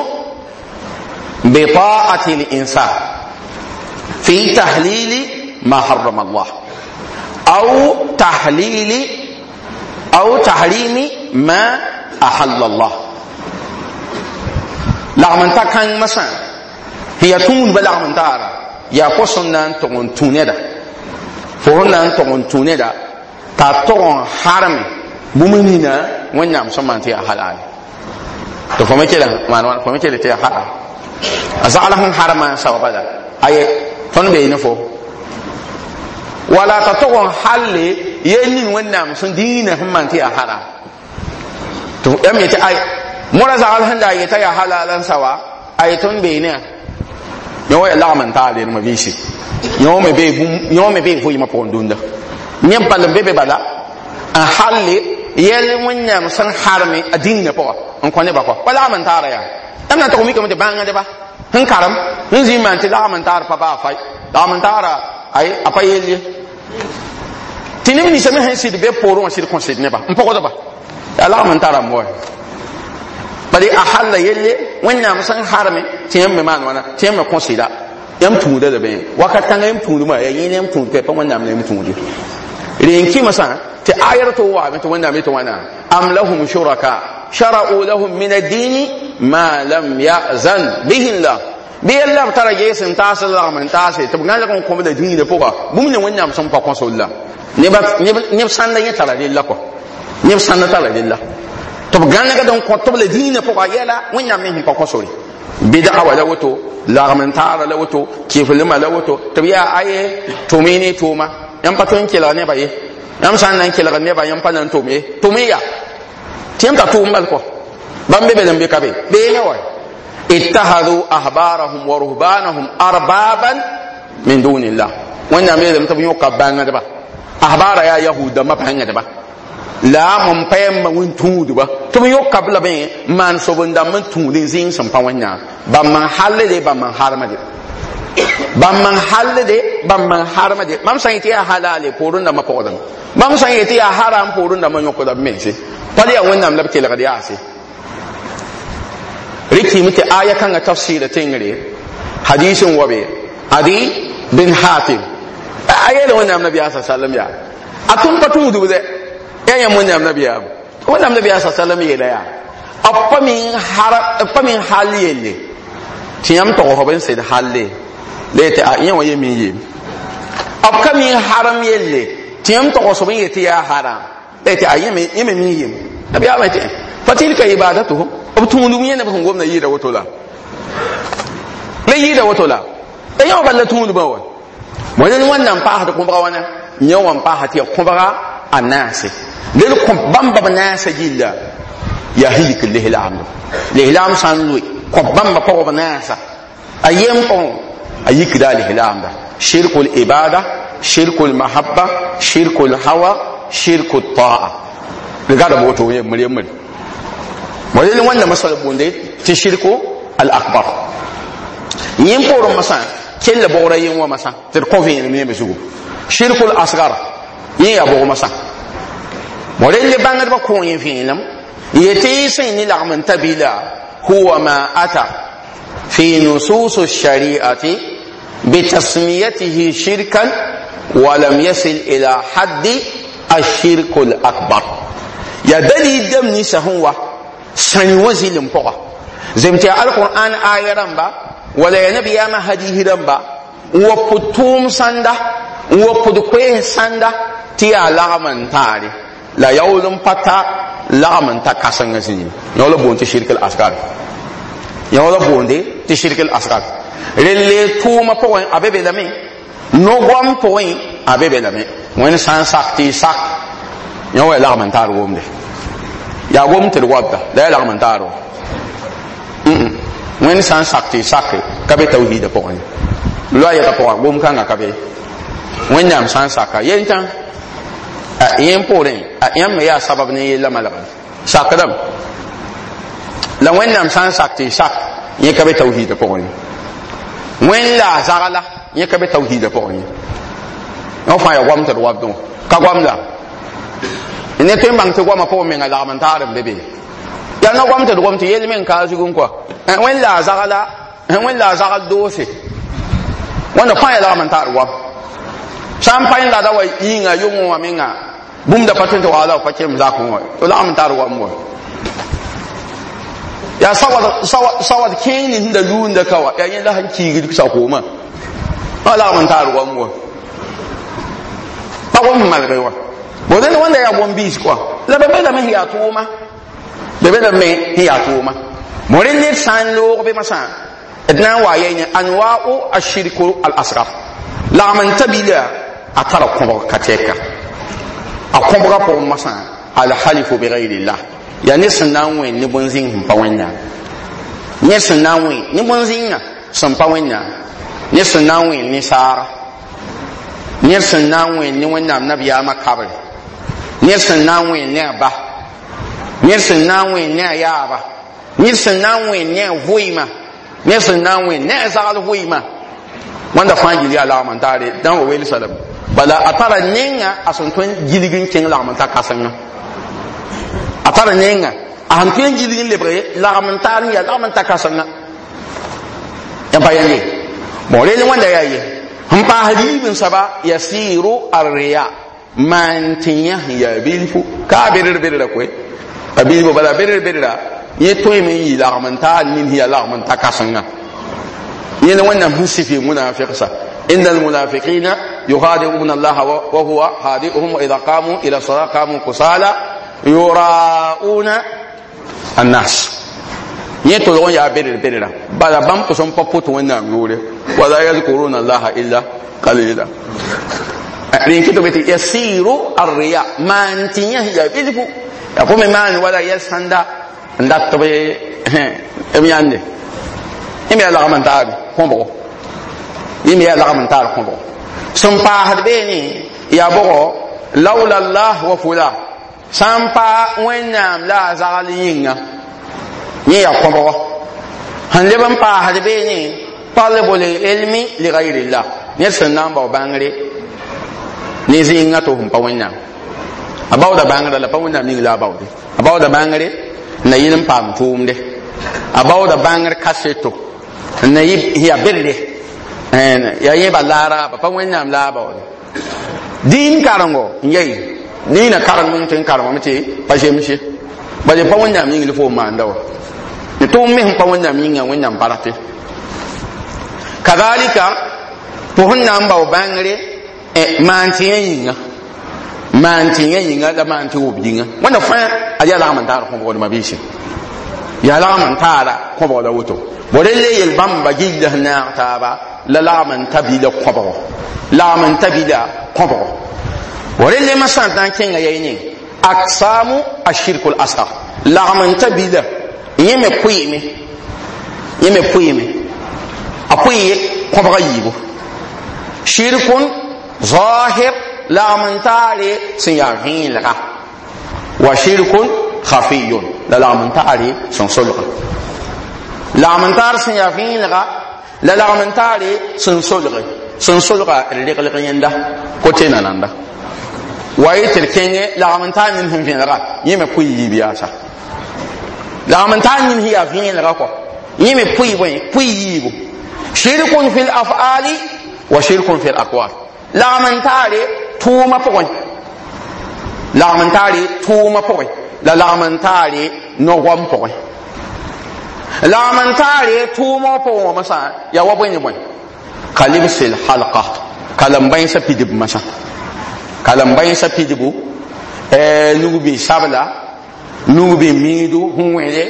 بطاعة الإنسان في تحليل ما حرم الله أو تحريم ما أحل الله لعمن تكن مثلا هي تون بلعمن تارا يا قصنا تون توندا فهنا أنتم توندا تاتون حرم بمنينا ونعم سمانتي أحلال تفهم كده ما فهم كده تيا حرام أزعلهم حرما سوا بدا أي فنبين فو ولا تاتون حل ينين ونعم سندينا سمانتي أحلال تو أمي تأي مرة زعلهم دا يتيا حلال سوا أي تنبينا يوم لا من تعالي ما بيشي يوم بي فوي ما بوندوندا نيم بالم بي بالا ان حالي يل ونيام سن حرمي ادين بو ان كوني باكو ولا من تارا يا امنا تو مي كم دي بانغا دي با هن كارم هن زي مان تي لا من تار بابا فاي لا من تارا اي ابا يلي تيني ني سمي هن سي دي بي بورو سي كونسيد نبا ان بوكو دبا لا من تارا مو bari ahalla yelle wannam san harame tiyam me man wana tiyam me konsida yam tuuda da ben wakatanga yam tuudu ma yayin yam tuudu pe pa wannam yam tuudu renki masa ti ayatu wa to wannam to wana am lahum shuraka shara'u lahum min ad-din ma lam ya'zan bihi Allah bi Allah tara yesin tasalla man tase to ngala kon ko da dini da poka bumne wannam san pa konsolla ne san da yatara lillah ko ne san da tara lillah to ganna ga don ko to le dina poka yela wannam min pa konsori bid'a wala wato lagmantara la wato kifilma la wato to ya aye to mini to ma yan paton kila ne baye yan san nan kila ne ba yan panan to me ya tiyam ta to mbal ko bambe be dambe kabe be ne wa ittahadu ahbarahum wa ruhbanahum arbaban min dunillah wannan me da mutum yo kabanga da ba ahbara ya yahuda ma banga da ba la mun payam ma wun tuudu ba to yo kabla be man so bunda man tuudin zin sam pa wanya ba man halale ba man harmade mam san yiti ya halale porun da mapodan mam san yiti ya haram porun da man yoko da mense pali ya wannan labke la gadi ase riki miti aya kan tafsir tingre hadisin wabe adi bin hatim ayela wannan nabi sallallahu alaihi wasallam ya atun patudu de ya mun yam nabiya wannan nabiya sallallahu alaihi wasallam ya appa min haliyele tiyam to ho ben sayyid halle lete a yan waye min yi apka min haram yelle tiyam to so ben yete ya haram lete a yan min yi nabiya ba te fatilka ibadatuhum abtunu min yana ban gomna yi da wato la da yawa balla tunu ba wannan fa hada kuma wannan yawan fa hatiya kuma anase lel ko bamba banasa gilla ya hik lihlam sanlui ko bamba ko banasa ayem ko ayik dal lihlam da shirkul ibada shirkul mahabba shirkul hawa shirkut ta'a daga da boto ne muryam wani wannan masal bonde tɩ shirku al akbar yẽn pʋʋrẽ masã kell bogra yen wa masã tɩ d kõ vẽenem ne zugu shirku al asgar yẽ yaa bog masã mo rel le bãngdbã kõ yẽ vẽenem yetɩ sẽn ne lagm n tabila huwa ma ata fi nusus ash-shari'ati bitasmiyatihi shirkan wa lam yasil ila haddi ash-shirk al-akbar ya dalil dam ni sahwa sani wazilin poka zemti al-Qur'an ayaramba wala ya nabiyama hadihi ramba wa putum sanda wa pudukwe sanda ti alaman tare la yawlum pata lagaman ta kasanga sini yawla bonti shirk al-asghar yawla bonde ti shirk al-asghar rele tuma poin abebe lame no gwam poin abebe lame wen san sakti sak yawla lagaman tar womde ya gom ter wabda la lagaman taro wen san sakti sak kabe tawhid poin lo ya ta poin gom kanga kabe wen yam san saka yentan yen poren yam me ya sabab ne yella malaban sakadam la wennam san sakti sak yen kabe tawhid poren wen la zagala yen kabe tawhid poren on fa ya gwam ter wabdo ka gwam la ne tem bang te gwam po me ngala man tar bebe ya no gwam te gwam te yel men ka jugun ko wen la zagala wen la zagal dose wanda fa ya la man tar gwam champagne la da wa yinga yungu wa menga bum da patin to ala patin za ku to la am tar wa mo ya sawad kini da lun da kawa ya yin da hanki gidi sa ko ma ala am tar wa mo ba ko mal rewa bo den wanda ya bom bis kwa la bebe da me ya to ma bebe da me ya to ma mo ren ne san lo be masa edna wa yin anwa'u ash-shirku al-asghar la man tabila atara ko kateka akombra pour masa al halifu bi ghayrillah ya nisnawe ni bonzin pawanya nisnawe ni bonzin san pawanya nisnawe ni sara nisnawe ni wannan nabiya makabri nisnawe ni ba nisnawe ni yaba nisnawe ni voima nisnawe ni zagal voima wanda fangili ala man tare dan wa weli salam bala atara nenga asontwen giligin king la man ta kasanga atara nenga ahantwen giligin lebre la man ta ya la man ta kasanga ya bayani mole ni wanda yayi hampa hadibin saba yasiru arriya man tinya ya bilfu ka berer da kwe abibo bala berer da yetoy men yi la man ta nin ya la man ta kasanga ين وانا منسفي منافق إن المنافقين يخادعون الله وهو خادعهم وإذا قاموا إلى الصلاة قاموا كسالى يراءون الناس يتلون يا بير بعد بام كسم بقوت وانا نقول ولا يذكرون الله إلا قليلا رين كتب يسير الرياء ما أنتيه يا بيرفو يقوم مان ولا يسهندا ندات تبي أميانه imi ala man taar kombo imi ala man taar kombo sampa hadbe ni ya bogo laula allah wa fula sampa wennam la zalinga ni ya kombo hande ban pa hadbe ni talabul ilmi li ghayri allah ni sannan ba bangare ni zinga to hum pa wennam abawda bangare la pa wennam ni la bawde abawda bangare na yin pam tumde abawda bangare kaseto na ya birde ya yi balara ba fa wannan laba din karango yayi ni na karan mun tin karango mace fa she mishi ba je fa wannan min ilfo ma ndawa ni to min fa wannan min ya wannan barate kadalika to hunna ba bangare mantiyen yinga da manti obinga wannan fa aja la man tar ko bo ma bishi ya la man tara ko bo da wuto borelle yel bamba gidda na taba la man tabila qobo la man tabila qobo borelle masan tan kenga yayni aksamu ashirkul asghar la man tabila yeme kuyime apuye qobo yibo shirkun zahir la man tare siyahin la wa shirkun khafiyun la man tare son sulqa lagmentar sẽn yaa vẽelga la lagmentare sẽn solga rɩglg yẽnda kote nananda wa yetɩ d kẽngẽ lagmentar nin sẽn vẽelga yẽ me pʋɩ yiib yaasa lagmentar nin sẽn yaa vẽelga kɔ yẽ me pʋɩ yiibu shirkun fil af'ali wa shirkun fil aqwal lagmentare tʋʋma pʋgẽ la lagmentare nogam pʋgẽ lagmentare tʋʋma pʋgẽ wã masã yaa wa bõe ne bõe ka libsil halqa kalambãensã pidb masã kalambãensã pidbu nugbi sabla nugbi miidu sẽn wẽde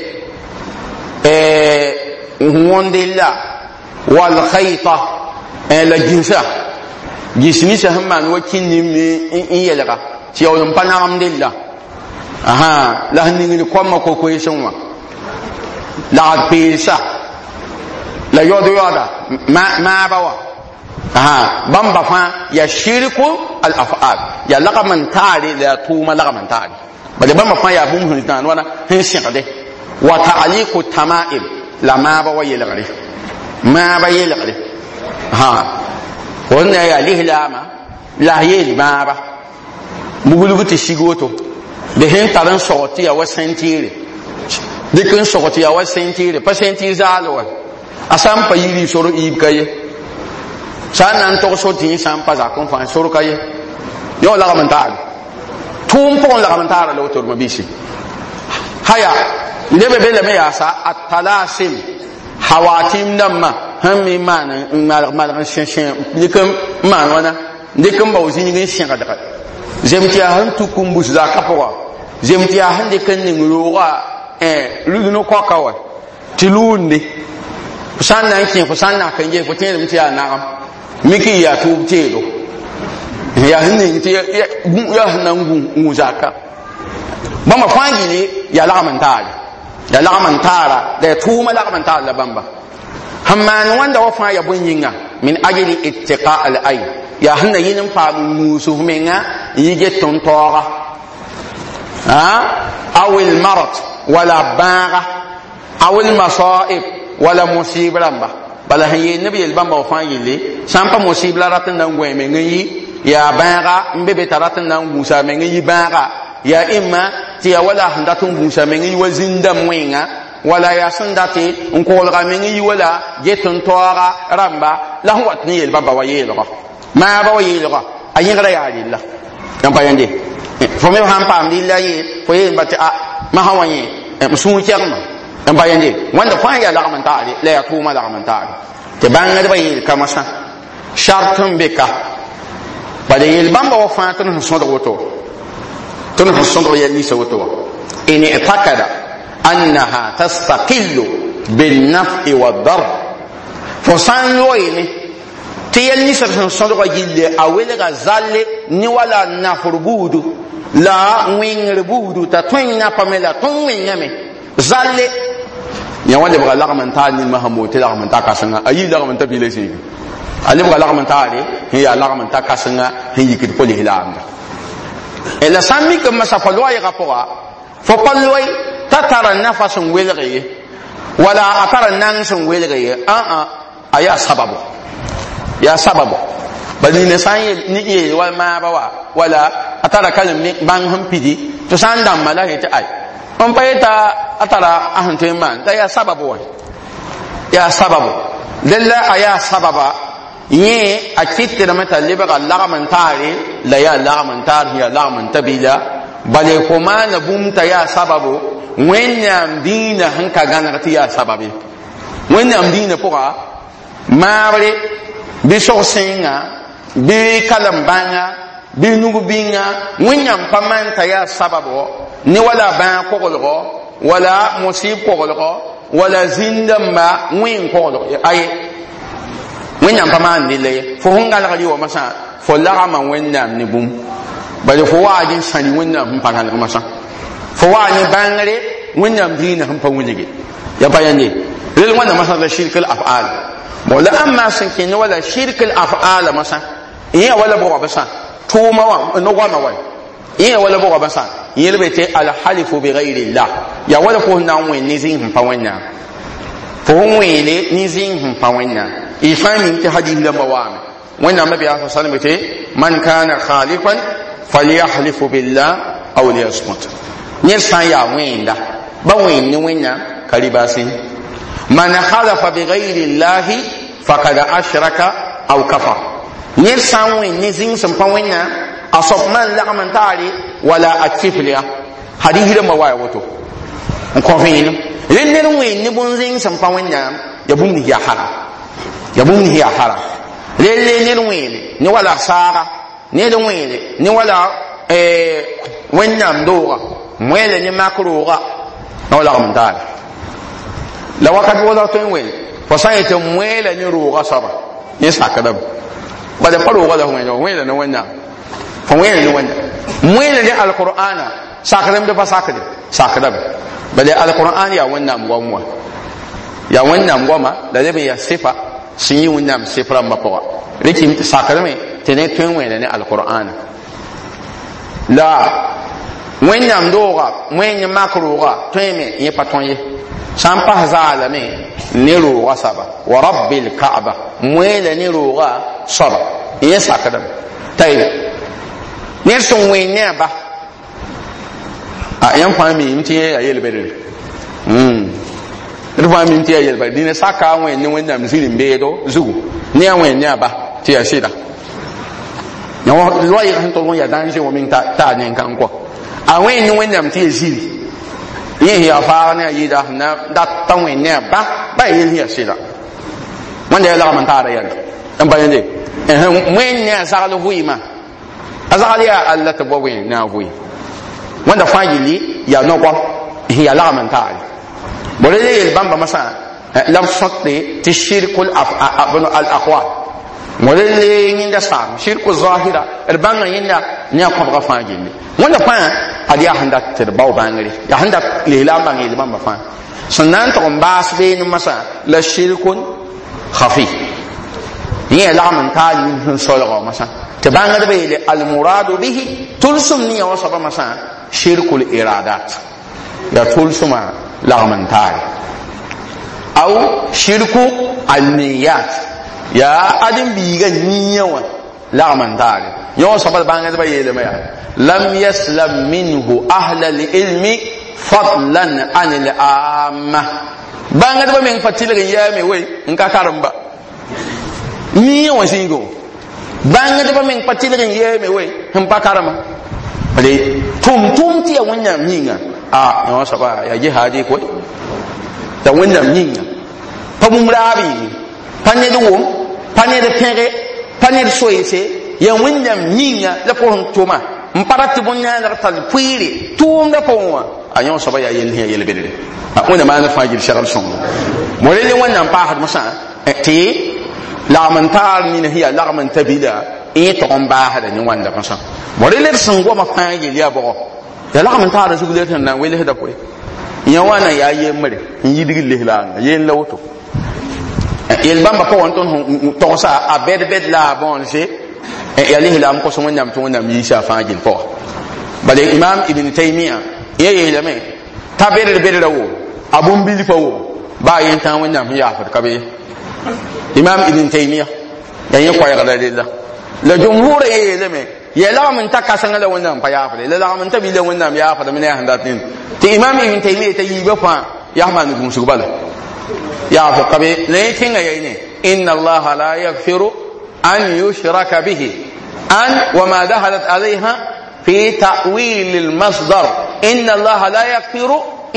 wõndella wal khayta la ginsa gismisa sẽn maan wa kĩnni n yelga tɩ yaool n pa nagemdella la sẽn ning koamã kokoeesẽ wã lagd peelsa la yod-yoada maaba wa bãmba fãa yaa shirku al af'al yaa lagmentaare la yaa tʋʋma lagmentaare bala bãmba fãa yaa bũmb sẽn tãand wãna sẽn sẽgde wa ta'liqu tama'im la maaba wa yelgre wẽnna yaa lislaama la yeel maaba mugulgu tɩ sig woto de sẽn tar n sog tɩ yaa wa sẽn-tɩɩre dɩk n sog tɩ yaa wa sẽn-tɩɩre pa sẽn-tɩɩr zaal wa a sã n pa yiri sor iib ka ye sã n na n tog so tɩ yẽ sã n pa zak n fãa sor ka ye yõ lagmentaare tʋʋm pʋgẽ lagmentaara la wotormã bɩɩse haya leb be lame yaasa a talasim hawatim dãmbã sẽn me maan n malg n sẽ dɩk n maan wãna dɩk n bao zĩig n sẽgdg zem tɩ yaa sẽn tuk n bus zakã pʋga zem tɩ yaa sẽn dɩk n ning roogã rudn kɔka wa tɩ luunde fo sã n na n kẽ fo sã n nak n ges fo tẽedem tɩ yaa nagem mik y yaa tʋʋb teedo yaa sẽn ning tɩ yaa sẽn na n gũ zakã bãmba fãa gile yaa lagmentaare yaa lagmentaara la yaa tʋʋma lagmentaar la bãmba sẽn maan wãnda wa fãa yaa bõe-yĩnga min ajli ittiqa al ayn yaa sẽn na yɩl n paam n nuusf menga n yɩ get tõnd taooga aw il marat wala bãaga aw il masaib wala musib rãmba bala sẽn yeel neb yel bãmba wa fãa yelle sã n pa musib la rat n na n gõe meng n yɩ yaa bãaga n be be t'a rat n na n gũusa meng n yɩ bãaga yaa ĩmma tɩ yaa wala sẽn dat n gũusa meng n yɩ wa zĩndãm wẽnga wala yaa sẽn date n koolga meng n yɩ wala get n taooga rãmba la sẽn wat n yeel bãmba wa yeelga maaba wa yeelga a yẽgra yaa rɩlla yãmb pa yẽnde fo me sãn paam rɩlla yeel fo yeel ba tɩ ma sã wa yẽ m sũur kɛgma n pa yẽnde wãnda fãa yaa lagmentaare la yaa tʋʋma lagmentaare tɩ bãngdbã yeel kambã sã shart n be ka bala yeel bãmba wa fãa tɩ sẽn sõdg woto tɩ sẽn sõdg yɛl ninsã woto wa in i'takada annaha tastaqillu binnaf'i waddar fo sã n loeene tɩ yɛl ninsã sẽn sõdga gille a welga zalle ne wala nafr buudu la wẽngr buudu t'a tõe napame la tõnd wẽngame zalle ya wa lebga lagmentaar nin masã moo tɩ lagmenta kãsenga a yɩ lagmenta bɩ la zĩige a lebga lagmentaare sẽn yaa lagmenta kãsenga sẽn yikd po lislaamda la sã n mik n masã fo loɛɛgã pʋga fo pa loɛ t'a tara nafa sẽn welg ye wala a tara nang sẽn welg ye a yaa sababu bal nina sã n yeel wa maaba wa wala a tara kalem ne bãng sẽn pidi tɩ sã n dãmba la yetɩ ay n pa yeta a tara a sẽn tõe n maan t'a yaa sababu wa yaa sababu della a yaa sababa yẽ a kɩtdame t'a lebga lagmentaare la yaa lagmentaar sẽn yaa lagmentabila bale fo maana bũmb t'a yaa sababu wẽnnaam dĩinã sẽn ka gãneg tɩ yaa sabab ye wẽnnaam dĩinã pʋga maabre bɩ sog-sẽnga bɩ kalem-bãnga bɩ nug-bĩnga wẽnnaam pa maan t'a yaa sababo ne wala bãag koglgo wala musib koglgo wala zĩn-dãmba wẽng koglg aye wẽnnaam pa maan della ye fo sẽn galgd yɩ wa masã fo lagma wẽnnaam ne bũmb bale fo waa dẽ sãri wẽnnaam sẽn pa galg masã fo waa ne bãngre wẽnnaam dĩinã sẽn pa wilge ya pa yãnde rel wãnda masã la shirk l af'al la amma sẽn kẽnd wala shirk l af'ala masã yẽ wala bʋga basã tʋʋma wã nogama wa yẽ wala bʋga basã yẽl be tɩ alhalifu bigayri llah ya wala fo sẽn na n wẽn ne zĩig sẽn pa wẽnnaam fo wele ni zin hum pa wenna e fami ti hadith la mawame wenna nabi sallallahu alaihi wasallam man kana khalifan falyahlifu billah aw liyasmut ni san ya wenda ba wen ni wenna kalibasin man khalafa bighayri allah faqad ashraka aw kafar ni san wen ni zin san pa wenna asop man la kamantari wala akifliya hadith la mawaye woto ko fin lenne wen ni bonzin san pa wenna ya bumni ya hara lelle ne wele ni wala sara ne de wele ni wala wennam doga mwele ni makruga wala kamantari la wakati wala to wele fa sayete mwele ni ruga saba ni sakadam bada faru wala wele ni wenna fa wele ni wenna mwele ni alqur'ana sakadam da fa sakadam bada alqur'an ya wennam gwamwa ya wennam gwama da lebe ya sifa sin wennam sifra mapawa rikim sakadame tene tun wele ni alqur'an la wennam doga mwenye makruga teme ye patonye sampa zala me ni ruga saba wa rabbil ka'ba mwele ni ruga saba ye sakadam tay ne son wenne ba a yan fami mti ya yel bedere fami mti ya yel bedere dine saka wenne wennam zirin bedo zugu ni an wenne ba ti ya shida no lo yi han to ya dan je wo min ta ne kan ko a wenne wennam ti ziri yin ya fa ne yi da na da tan wenne ba yin ya shida wanda ya la man ta da yan dan bayan ne wenne sa lo huima azali ya Allah tabawin na hui wanda fajili ya no kwa ya la man ta bole le bamba masa lam sakti tishirkul al aqwa mole le nginda sam shirku zahira albanga yinda ne ko ga fajili wanda fa adiya handa tirbaw bangare ya handa le la bangi bamba fa sunan to mbas be ni masa la shirkun khafi ni la man ta yin solga masa تبان هذا بيل المراد به تلسم نية وصفة مثلا شرك الإرادات يا تلسم لغمن تاري أو شرك النيات يا أدم بيجا نية لغمن تاري يوم صفة بان هذا بيل ما لم يسلم منه أهل العلم فضلا عن العامة بان هذا بين فتيلة يامي وين إنك كارمبا نية وسينغو banga de ba men patilin yeme we hum pakarama ale tum ti ya wanya minga no saba ya jihadi ko ta wanya minga pamumrabi panye de wom panye de pere panye de soyese ya wanya minga la ko hum tuma mparati bonya la tal puire tum da ponwa anyo saba ya yen ya yele bedede wona ma na fajir shagal son mo le wanya pa had masa ti lagmentar ni hiya lagmen tabila e to on ba hada ni wanda kan sa morele sango ma fa yi ya bo ya lagmentar su gule tan na wele da ko ya wana ya ye mare yi digi lehla ye lawto el bamba ko won ton to sa a bed la bon je ya lehla am ko so wonyam to wonyam yi sha fa jil po bale imam ibn taymiya ye le me ta bed rawo abun bil fa wo ba yin tan wonyam ya fa ka be imam ibn taymiya yan ko ya dalila la jumhur ye leme ya la man takasanga la wannan fa ya fa la man tabila wannan ya fa da min ya handatin ti imam ibn taymiya tayi ba fa ya ma ni musu bala ya fa kabe le kinga yene inna allah la yaghfiru an yushraka bihi an wa ma dakhalat alayha fi ta'wil al masdar inna allah la yaghfiru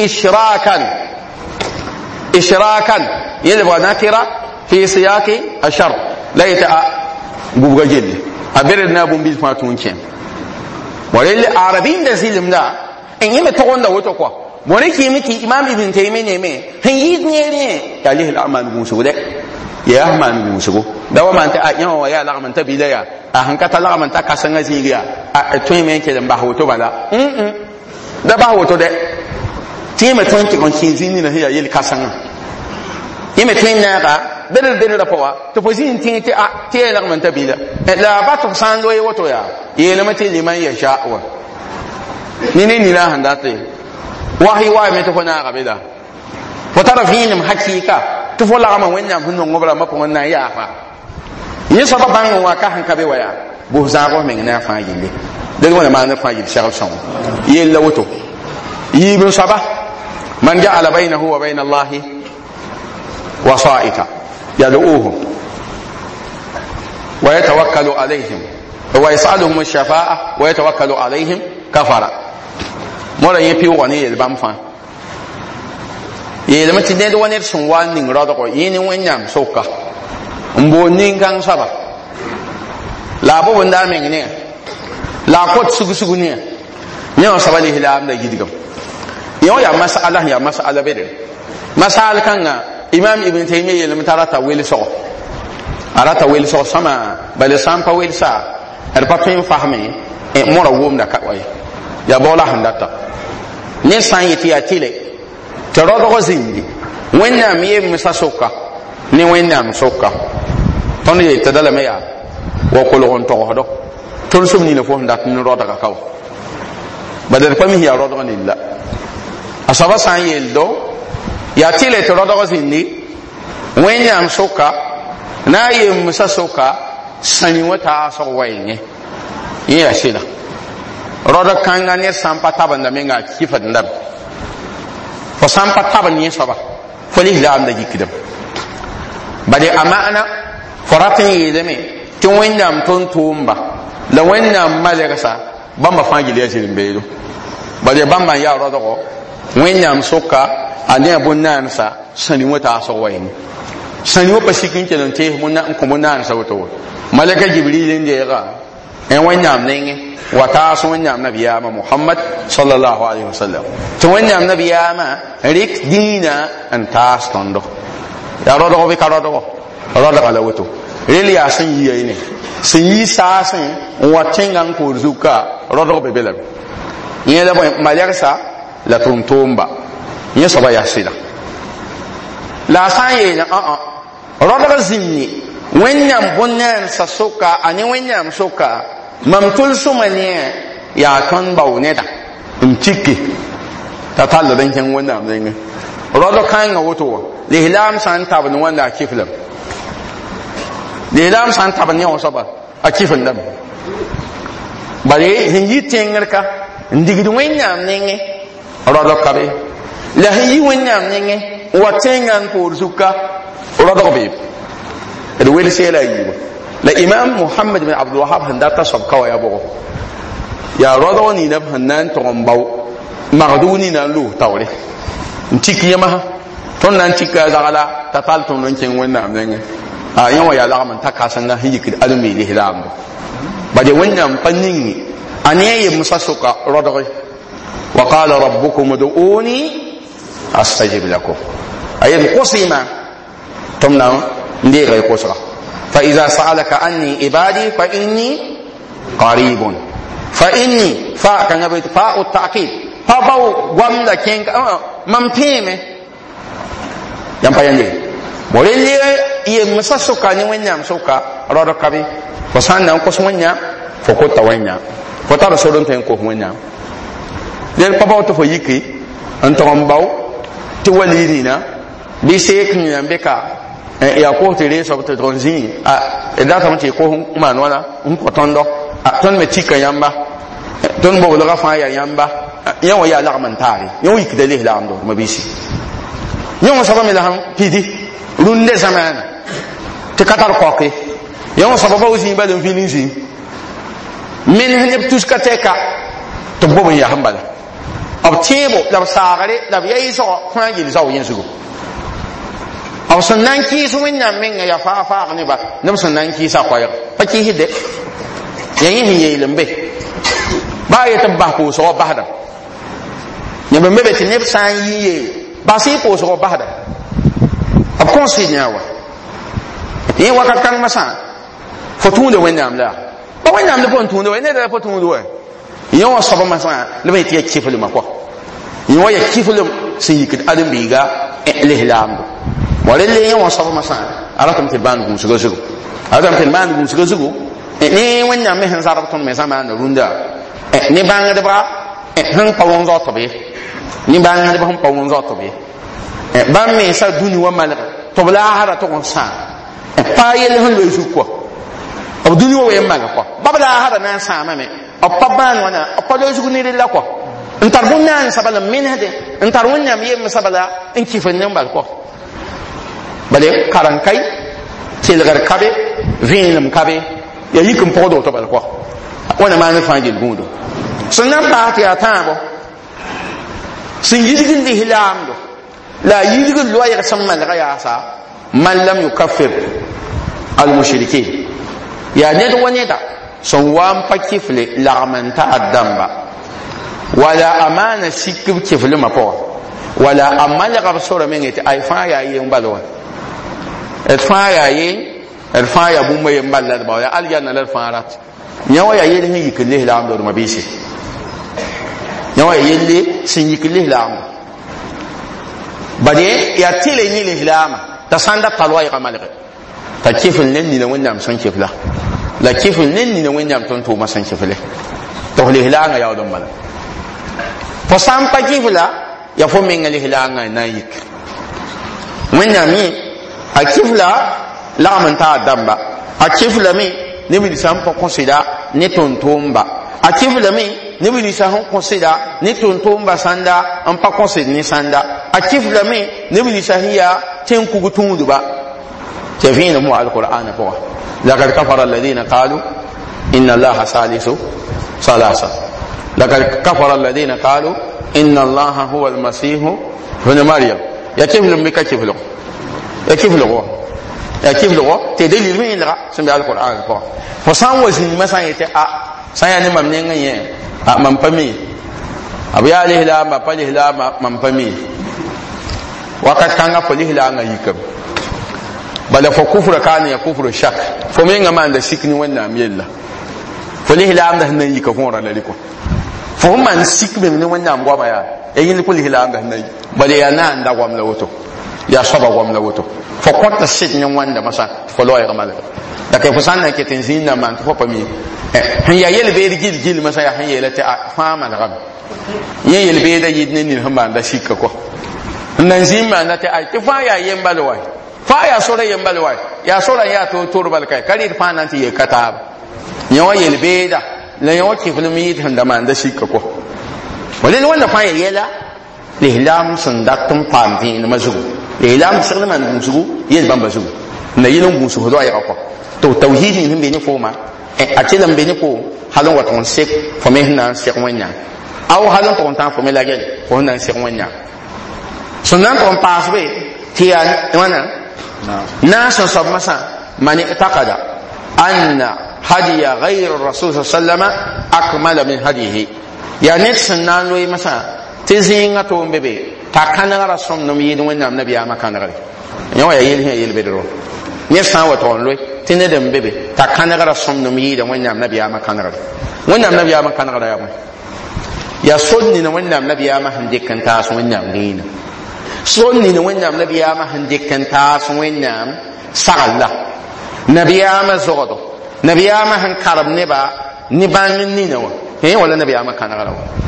ishrakan yalba nakira في سياق الشر لا يتأ بوغا جيل أبرنا بومبيز ما تونكين ولل عربين ده زلم ده إن يوم تقول ده وتقوى ولكن يمكن إمام ابن تيمية نمي هنيد نيرين ياليه الأعمال بمسكو ده يا أعمال بمسكو ده وما أنت أيام ويا لا من تبي ده يا أهنك تلا من تكاسنغ زيجيا تويمين كده بحوتو بلا ده بحوتو ده تيم تونكي كونشينزيني ده هي يل كاسنغ يم توينا با بدل da pawa to pozin tin ti la man tabila la batu san loye wato ya yele mate liman ya sha'wa ni la handate wahi wa me to fana qabila fa tarafin hakika tɩ fo lagma wẽnnaam sẽn nong b rãmbã pʋgẽ n na n yaafa yẽ soaba bãng n wa ka sẽn ka be wa yaa bʋs zãag f meng na a fãa yelle dẽl wẽna maan d fãa yel segl sõngo yella woto yiib n soaba man ja'ala bainahu wa baina allahi wasa'ita yad'uuhum wa yatawakkalu alayhim wa yas'aluhum ash-shafaa'a wa yatawakkalu alayhim kafara mora yẽ pɩʋgã ne yel bãmb fãa yeelame tɩ ned wa ned sẽn wa n ning raodgɔ yẽ ne wẽnnaam soka n boond nin-kãng soaba la a bob n daa meng ne la a kot sug-sug ne yẽ wã soaba lislaamda yidgame yẽ wã yaa masala sẽn yaa masala bedre masaal kãngã imam ibn taymiya yeelame t'a rata welsgɔ a rata welsgɔ sõma bala sã n pa welsa d pa tõe n fasme mora wʋmda ka wa ye yaa baoola sẽn data ne sã n yetɩ yaa tɩle tɩ raodgɔ zĩndi wẽnnaam yembsã soka ne wẽnnaam soka tõnd yetɩ da lame yaa wa kolg n togsdo tõnd sʋm nina fo sẽn dat n raodga ka wa bala d pa mis yaa raodg nilla a soaba sã n yeldo yaa tɩle tɩ raodg zĩndi wẽnnaam soka na a yembsã soka sãni wã taasg wa yẽ yẽ yaa sɩla raodg kãngã ned sã n pa tabenda menga a kɩfdendame fo sã n pa tabn yẽ soaba fo lislaamda yikdame bade a maana fo rat n yeelame tɩ wẽnnaam tõnd tʋʋmba la wẽnnaam malgsa bãmba fãa gil yaa zĩr-n-beedo bade bãmba n yaa raodgɔ wẽnnaam soka a ne a bõn-naansã sãni wã taasg wa yẽ sãni wã pa sik n kell n tees n kõ bõn-naansã woto wa malaka jibril n deega wẽnnaam nengẽ wa taas wẽnnaam nabiyaamã muhammad sallallahu alaihi wasallam tɩ wẽnnaam nabiyaamã rɩk dĩinã n taas tõndo yaa raodgɔ bɩ ka raodgɔ raodga la woto rel yaa sẽn yia yene sẽn yi saasẽ n wa tẽngã n koor zugka raodg be be lame yẽ la malgsa la tʋm-tʋʋmba yẽ soaba yaa sɩda la a sã n yeelã raodg zĩmni wẽnnaam bõn-naansã soka a ne wẽnnaam soka mam tʋlsʋmã ne yaa tõnd bao neda n tike t'a talld n kẽng wẽnnaam rẽngẽ raodg kãngã woto wa lislaam sã n tabn wãnda a kɩflame lislaam sã n tabn yẽ wã soaba a kɩfendame bale sẽn yi tẽngr ka n digd wẽnnaam nengẽ raodg ka be la sẽn yi wẽnnaam nengẽ n wa tẽngã n poor zuka raodg beebe d wels yeela a yiiba la imam muhammad bin abdul wahab sẽn data soab ka wa yaa bʋgɔ yaa raodg nina b sẽn na n tog n bao magdug nina n loos taoore n tik yẽmsã tõnd na n tika a zagla t'a tall tõnd n kẽng wẽnnaam nengẽ a yẽ wã yaa lagm n ta kãsenga sẽn yikd adem-y lislaamdo bade wẽnnaam pa ningi a ne a yembsã soka raodge wa qala rabbukum ud'uni astajib lakum a yel kos yɩma tɩm na n deega y kosga fa ida sa'alaka anni ibadi fa inni qaribun fa inni fa kãngã be fa o ta'kid pa bao goamda kẽng mam pẽeme yãmb pa yãnde bõ rel yembsã soka ne wẽnnaam soka raodg ka be fo sã n na n kos wẽnnaam fo kota wẽnnaam fo tara sor n tõe n kos wẽnnaam rel pa bao tɩ fo yike n tog n bao tɩ wali nina bɩ seek nina n be ka yaa kos tɩ ree soab tɩ tõnd zĩig datame tɩ y kos n maan wãna n kõ tõndo tõnd me tika yãmba tõnd boglga fãa yaa yãmba yẽ wã yaa lagm n taare yẽ wã yikda lislaamdo ma bɩ yẽ wã soaba me la sãn pidi rũnde zamaana tɩ ka tar kɔke yẽ wã soaba bao zĩig bala n vɩl n zĩig men neb tuska tɛka tɩ b bob n yasm bala b tẽebo la b saagre la b yaɩɩsgɔ fãa yel zao yẽ zugu b sẽn na n kɩɩs wẽnnaam mengã yaa faag neba neb sẽn na n kɩɩsa a koɛɛg pa kɩɩsde yaa yẽ sẽn yeel n be baa yet b bas pʋʋsgɔ basda yãmb n be be tɩ neb sã n yɩ yeel bas y pʋʋsgɔ basda b kõsd yã wa yẽ wakat kãngmã sã fo tũuda wẽnnaam la pa wẽnnaam la fo n tũuda wa ned la fo tũud wa yẽ wã soabmã sã la b yetɩ yaa kɩflmã kɔ yẽ wã yaa kɩflm sẽn yikd ãdem-biiga lislaamdo wa rel yẽ wã soabmã sã a ratame tɩ d maan gũusga zugu a ratame tɩ d maan gũusga zugu ne wẽnnaam me sẽn zarb tõnd me zamaana rũndã ne bãngdbã sẽn pa wõn zao tɩ b ye ne bãngdb sẽn pa wõn zao tɩ b ye bãmb mensã dũni wã malg to bla hara to on sa pa yel hun lo su ko ab duni wo yemma ko babla hara nan sa ma me ab paban wana ab pa lo su ni la ko ntar bunnan sabala min hade ntar wonnam yem sabala in kifan nan bal ko bale karan kai tilgar kabe vinum kabe ya yikum podo to bal ko wana ma na fangil gundo sunan ba ta tabo sin yidgin di hilamdo la yidgin lo ya samman ga ya sa man lam yukaffir al mushrikeen ya ne wani da son wan pakifle la manta adamba wala amana sikib kifle mapo wala amala ga sura mengeti ay fa ya yin balwa et fa ya yin el fa ya bu may mballa ba ya aljanna la farat nyawa ya yin yikle hilamdo ma bisi nyawa yelle sin yikle hilamdo bade ya tele ni le hilama ta sanda talwa ya kamalga ta kifin nen ni na wannan san kifla la kifin nen ni na wannan ton to ma san kifle to le hilanga ya don bala fo sam pa kifla ya fo min le hilanga na yik wannan mi a kifla la man ta damba a kifla mi ne mi sam pa consider ne ton tomba a kifla mi ne bi sa hon consider ni tontomba sanda an pa consider ni sanda a kifla mi ne bi sa hiya ten ku gutundu ba tafina mu alquran fa laqad kafara alladhina qalu inna allaha salisu salasa laqad kafara alladhina qalu inna allaha huwa almasih ibn maryam ya kifla mi ka kifla ya kifla ko ya kifla ko te dalil mi la sun bi alquran fa san wazin masan yete a saya ni mam ne ngye man pami abu ya lihla ma pa lihla man pami wakat kanga fo lihla nga yikam bala fo kufra kana ya kufru shak fo me nga man da sikni wannan yella fo lihla am da nan yika fo rala liko fo man sikbe ne wannan gwa baya yin ko lihla am da nan bala ya nan da gwam la woto ya soba gwam la woto fo kwata sit ni wanda masa fo loya kamala da kai fo sanna ke tenzin na man fo pami han ya yel be gil masa ya han yela ta fama da gam yen yel be da yidne ni han ba da shikka ko nan zima na ta ai fa ya yen balwai fa ya sura yen balwai ya sura ya to turbal kai kari fa nan ti kata nyawa yel be da la yawa ki fulmi han da man da shikka ko wala wanda fa ya yela lihlam sundatum pamti na mazu lihlam sirna man musu yel bamba zu na yilun musu hodo ya ko to tauhid ni be ni foma a tilam be ni ko halon waton sek fo me nan sek wanya aw halon ton tan fo me la gel fo nan sek wanya sunan ton pas be tiya wana na so sab masa mani taqada anna hadiya ghayr rasul sallama akmal min hadihi ya net sunan loy masa tizinga to mbebe takana rasul no mi yidin wannan nabi ya makana gari yawa ya yel be do ne san waton loy tine dem bebe ta kanagara somnum yi da wannan nabi ya makanara wannan nabi ya makanara ya mai ya sonni na wannan nabi ya mahande kan ta su wannan rina sonni na wannan nabi ya mahande kan ta su wannan salla nabi ya mazodo nabi ya mahan karab ne ba ni ban ni nawa wala nabi ya makanara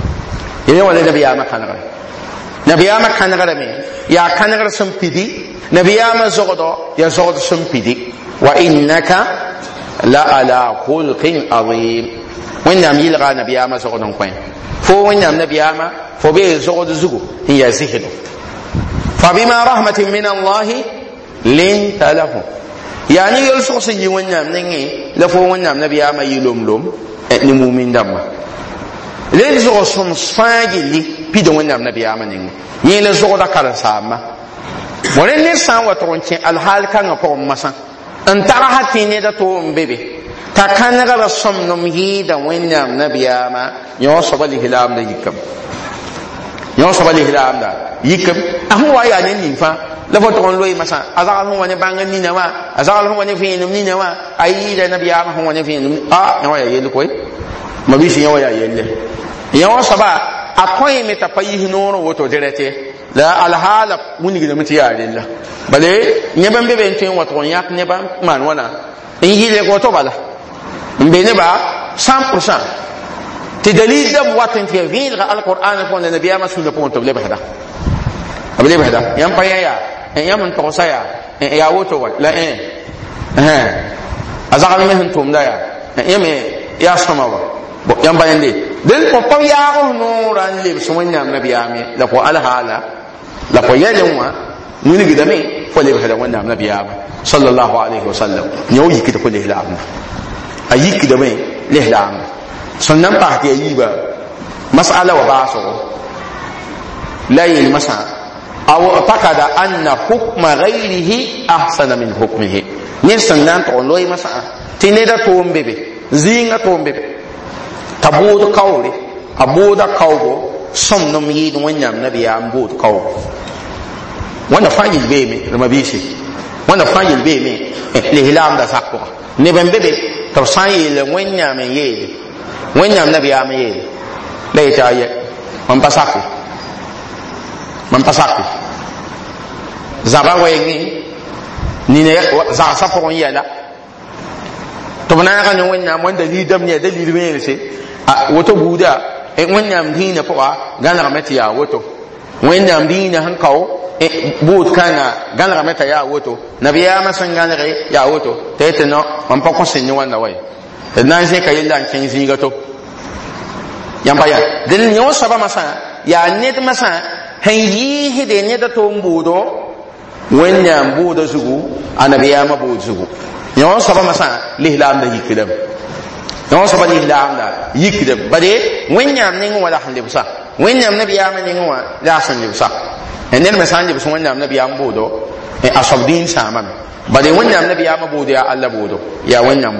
wala nabi ya makanara nabi ya makanara me ya kanagara sun pidi nabi ya mazodo ya zodo sun pidi wa innaka la ala khulqin azim wannan yilga nabiya ma so don kwen fo wannan nabiya ma fo be so do zugo hiya zihdu fa bima rahmatin min Allah lin talahu yani yol so sin yi wannan ningi la fo wannan nabiya ma yilom ni mu'min damma le so son fagili pido wannan nabiya ma ningi ni le so da kala sama molen ne san wa tronche al hal kan ko masa an tara hatine da to mbebe ta kanaga da somnum yi da wannan nabiyama yo sobali hilam da yikam yo sobali hilam da yikam ahu wa ya ne fa la foto on loyi masa azal hu wani bangan ni nawa azal hu wani fi ni nawa ayi da nabiyama hu wani fi yo ya yele koy mabishi yo ya yele yo soba akoy meta payi noro woto derete la alhala munigi da mutiya lilla bale nyeban bebe ntwen wato yak nyeban man wana injile ko to bala mbe ne ba 100% te dalil da watin fi vil alquran ko na nabiya masul ko to le bahda able bahda yam paya ya yam to saya ya woto wa la azaka me hun tumda ya ya sama wa bo yan bayande den ko pa ya ko no ran le so wanya nabiyame la ko alhala la ko yelenwa ni ni gidame fo le hada wanya nabiyama sallallahu alaihi wasallam nyaw yikita ko le hilam ayik da me le hilam sannan pa ti yiba mas'ala wa ba'so la yil mas'a aw taqada anna hukma ghayrihi ahsana min hukmihi ni sannan to loy mas'a tineda to mbebe zinga to mbebe tabud qawli abuda qawgo somnum yid wanyam nabiyam bud qaw wanda fayil be me ramabishi wanda fayil be me le hilam da sakko ne bembebe to sayil wanyam yede wanyam nabiyam yede le taye man pasaki zaba wengi ni ne za sa ko yela to bana ga ne wanyam wanda lidam ne dalil me se woto buda wanyam dina ko gana meti ya woto wanyam dina han kawo bud kana gana meta ya woto nabiya masan gana ya woto tete no man pa ko sin wanda way nan se kayilla kin zinga to yamba ya den nyo saba masa ya net masa hanyi hede ne da to mbudo wanyam budo zugu anabiya ma budo zugu nyo saba masa lihlam da yikidam nyo saba lihlam da yikidam bade wanyam ne wala halibsa wanyam nabiya ma ne wa la san libsa enen mesan libsa wanyam nabiya budo asabdin saman bade wanyam nabiya ma budo ya Allah budo ya wanyam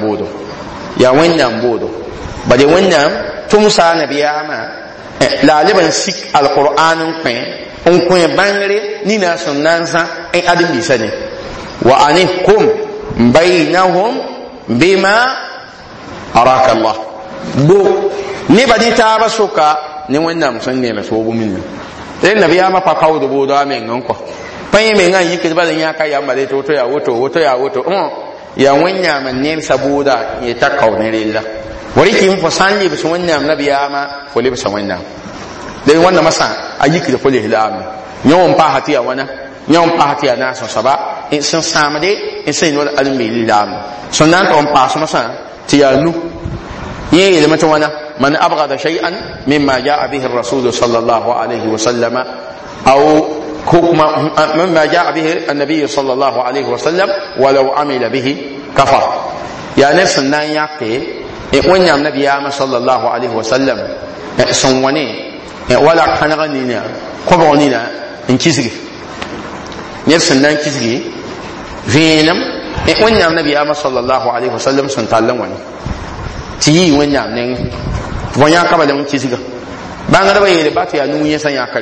budo bade wanyam tumsa nabiyama la liban sik alquran on ko bangre ni na sunnansa ay adam bi sane wa anihkum bainahum bima araka Allah bo ni badi taba suka ni wannan sunne na so bu min den nabiyama pa kawdo bo do amen ngon ko pay me ngan yike ba ya ka ya mare to ya woto ya wanya man ne saboda ya takawne lillah wari kin fo sanji bi sunna nabiyama fo le bi sunna dai wannan masa ayiki da fole hilama nyawon pa hatiya wana nyawon pa hatiya na so saba in san samade in sai no almi lilam sunan to pa so masa tiyanu yi da mata wana man abghada shay'an mimma jaa bihi ar-rasul sallallahu alaihi wa sallama aw hukma mimma jaa bihi an-nabiy sallallahu alaihi wa sallam walau amila bihi kafar ya ne sunan yake wanyam nabiyama sallallahu alaihi wa sallam son wani wala khanaga nina ko ba nina in kisigi ne sannan kisigi vinam wanyam nabiyama sallallahu alaihi wa sallam son tallan wani ti wanyam ne wanya ka ba da mun kisiga bangare ba yele ba ta ya nu yesan ya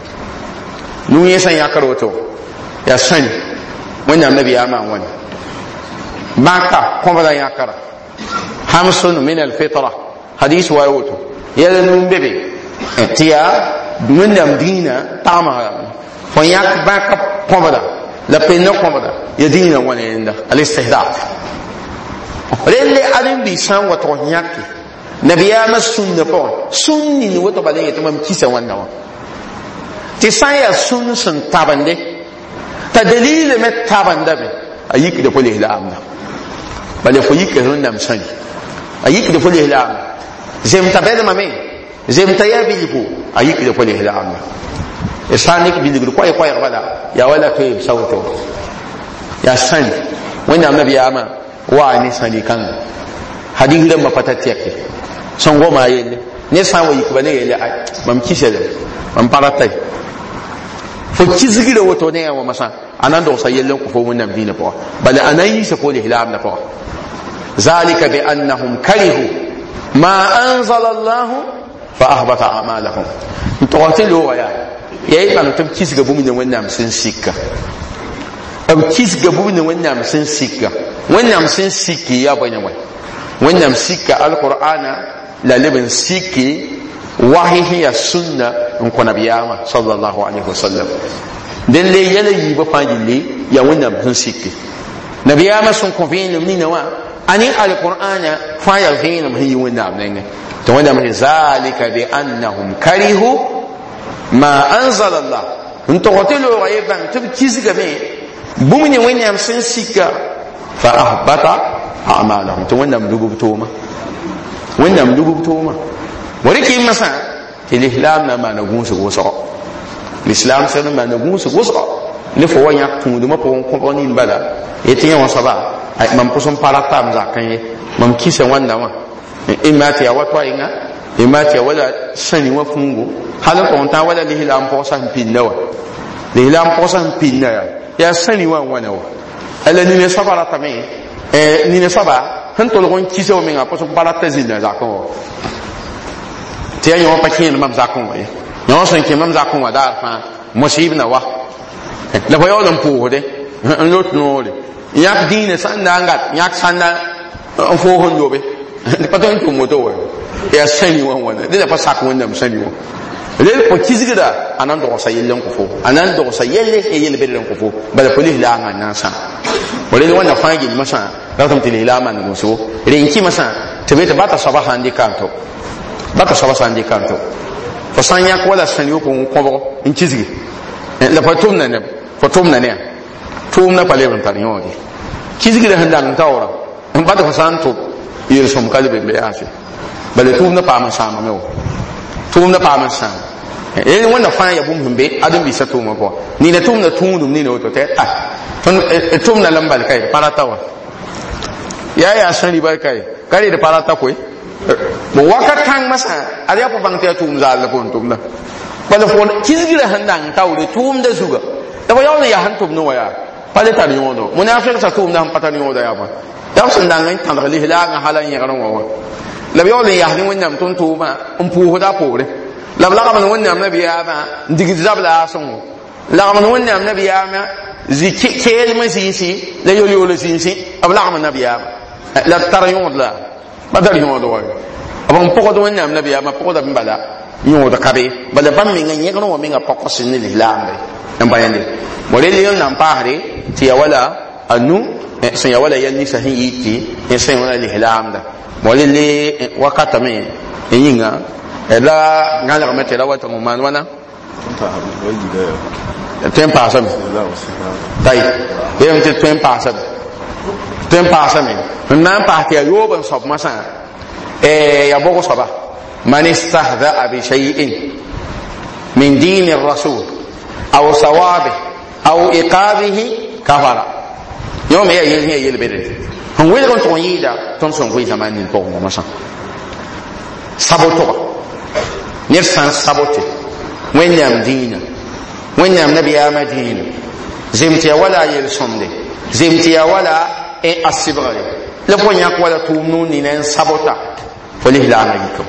kare wato ya sani wanyam nabiyama wani baka ko ba ya kara hamsun min al-fitra hadith wa wato yele nun bebe tiya wẽnnaam dĩinã tagma fo yãk bãka kõbda la pẽnna kõbda ya dĩinã wã yẽnda al-istihdaf rẽlle ãdem-bi sã n wa tog yãke nabiyaamã sũnnã pʋgẽ sũn nin woto bala yetɩ mam kisa wãnda wã tɩ sã n yaa sũn sẽn tabende t'a dalilã me tabendame a yikda fo lislaamda bala fo yika wẽnnaam sãn a yikda fo lislaamda zemta bɛdmã me zemta ya bilgo ayik de fo lislaamda isanik bilgo koy bala ya wala kay sawto ya san wani nabiyama wa ni sani kan hadin da mafatatiake son goma yelle ne san wayi ko ne yelle ay mam kisele mam paratai fo kizigi da woto ne wa masa anan do sayellen ko fo mun nam dina po bal anayi se fo lislaamda po zalika bi annahum karihu ma anzala Allah fa ahbata a'malahum to watelo waya yayi ban tum kisga bumi ne wannan sun sikka ab kisga bumi ne wannan sun sikka wannan sun sikki ya banya wai wannan sikka alqur'ana la libin sikki wahihi ya sunna in kuna biyama sallallahu alaihi wasallam den le yala yi ba fajille ya wannan sun sikki nabiyama sun konfin ni nawa ani alqur'ana fa ya fina yi wannan ne to wanda mai zalika bi annahum karihu ma anzala Allah in to hotelo waye ban tub kisga me bumni wẽnnaam sẽn sika fa ahbata a'malahum to wẽnnaam lugb tʋʋma wẽnnaam lugb tʋʋma wala kɩɩmã sã tɩ lislaam na n maana gũusg wʋsgɔ lislaam sẽn n maana gũusg wʋsgɔ ne fo wa yãk tũudmã pʋgẽ kõbg nin bala yetɩ yẽ wã soaba mam pʋs n pa ratam zakẽ ye mam kisa wãnda wã ĩmma tɩ ya wa toɛɩngã ĩmma tɩ ya wala sãni wã fungo hal n kõn tã wala lislaam pʋg sã n pinda wa lislaam pʋg sã n pinda yaa sãni wã n wãna wa ala nina soaba ratame nina soaba sẽn tolg n kisa wa menga pʋs n pa rata zĩnda zakẽ wa tɩ ya yẽ wã pa kẽend mam zakẽ wã ye yẽ wã sẽn kẽ mam zakẽ wã daar fãa mosɩɩbna wa la fa yaool n pʋʋsde n lot noore yãk dĩinã sã n da n gat yãk sãnda n foos n lobe pa tõe n tʋm woto wa yaa sãni wã wãna dẽda pa sak wẽnnaam sãni wã rel po kisgda a na n dogsa yell n kõ fo a na n dogsa yell e yel-bedr n kõ fo bala po lislaamã n na n sã rel wãnda fãa gilmã sã ratame tɩ lislaamã n gũsgo ren kɩmã sã tɩ be tɩ bata soaba sã n dɩk kanto bata soaba sã n dɩk kanto fo sã n yãk wala sãni wã pʋgẽ kõbg n kisge la pa tʋmna neb fo tʋmna ne tʋʋmdã pa leb n tar yõode kisgda sẽn dang n taoora n bata fo sã n tʋb yel-sõm ka leb n be yaase bala tʋʋmdã paam n sãamame wa tʋʋmdã paam n sãam rel wẽnna fãa ya bũmb sẽn be ãdem-biisã tʋʋmã pʋgã nina tʋʋmda tũudum nina woto tɩ tʋʋmda la n bal ka ye pa rata wa yaa sãni barka ye ka rɩd pa rata koe wakat kãngmã sã ad yaa pʋ bãng tɩ yaa tʋʋm zaal la pʋgẽ tʋmda bala fo kisgrã sẽn dang n taoore tʋʋmda zugã la fa yaool n yaa sẽn tʋmd wã yaa pa le tar yõodo munafɩgsã tʋʋmda sẽn pa tar yõoda yaa bõe yaa sẽn dang n tãdg lislaangã hala n yẽgr n wã wã la b yaool n yas ne wẽnnaam tʋm tʋʋmã n pʋʋsda a poore la b lagm ne wẽnnaam nabiyaamã n digd zab laasẽ wõ lagm ne wẽnnaam nabiyaamã keelmã zĩisi la yol-yoola zĩisi b lagm nabiyaamã la b tar yõod la pa tar yõod wa b n pʋgd wẽnnaam nabiyaamã pʋgda b n bala yõod kabe bala bãmb menga yẽgr wã menga pɔks ne lislaambe n pa yẽnde bõ rel yel na n paasde tɩ ya wala a nu sẽn ya wala yɛl ninsã sẽn yɩɩ tɩ sẽn wala lislaamda bõ rel wakatame n yĩnga la gãlgme tɩ ra wa tɩ maan wãna tõe n paasame tay yeem tɩ tõe n paasame tõe n paasame n na n paas tɩ ya yoob n soab masã ya bog soaba man istahdaa bishay'in min dini الرسول أو صوابه أو إقابه كفر يوم هي البرد هم ويلكم تونيدا تونسون في زمان البوم مثلا سابوتو نفسان سابوتي وين يام دينا وين يام نبي يام دينا زمتي ولا يلسومدي زمتي ولا أسبغلي لبون ياك ولا تومنوني نين سابوتا فليه لا نجيكم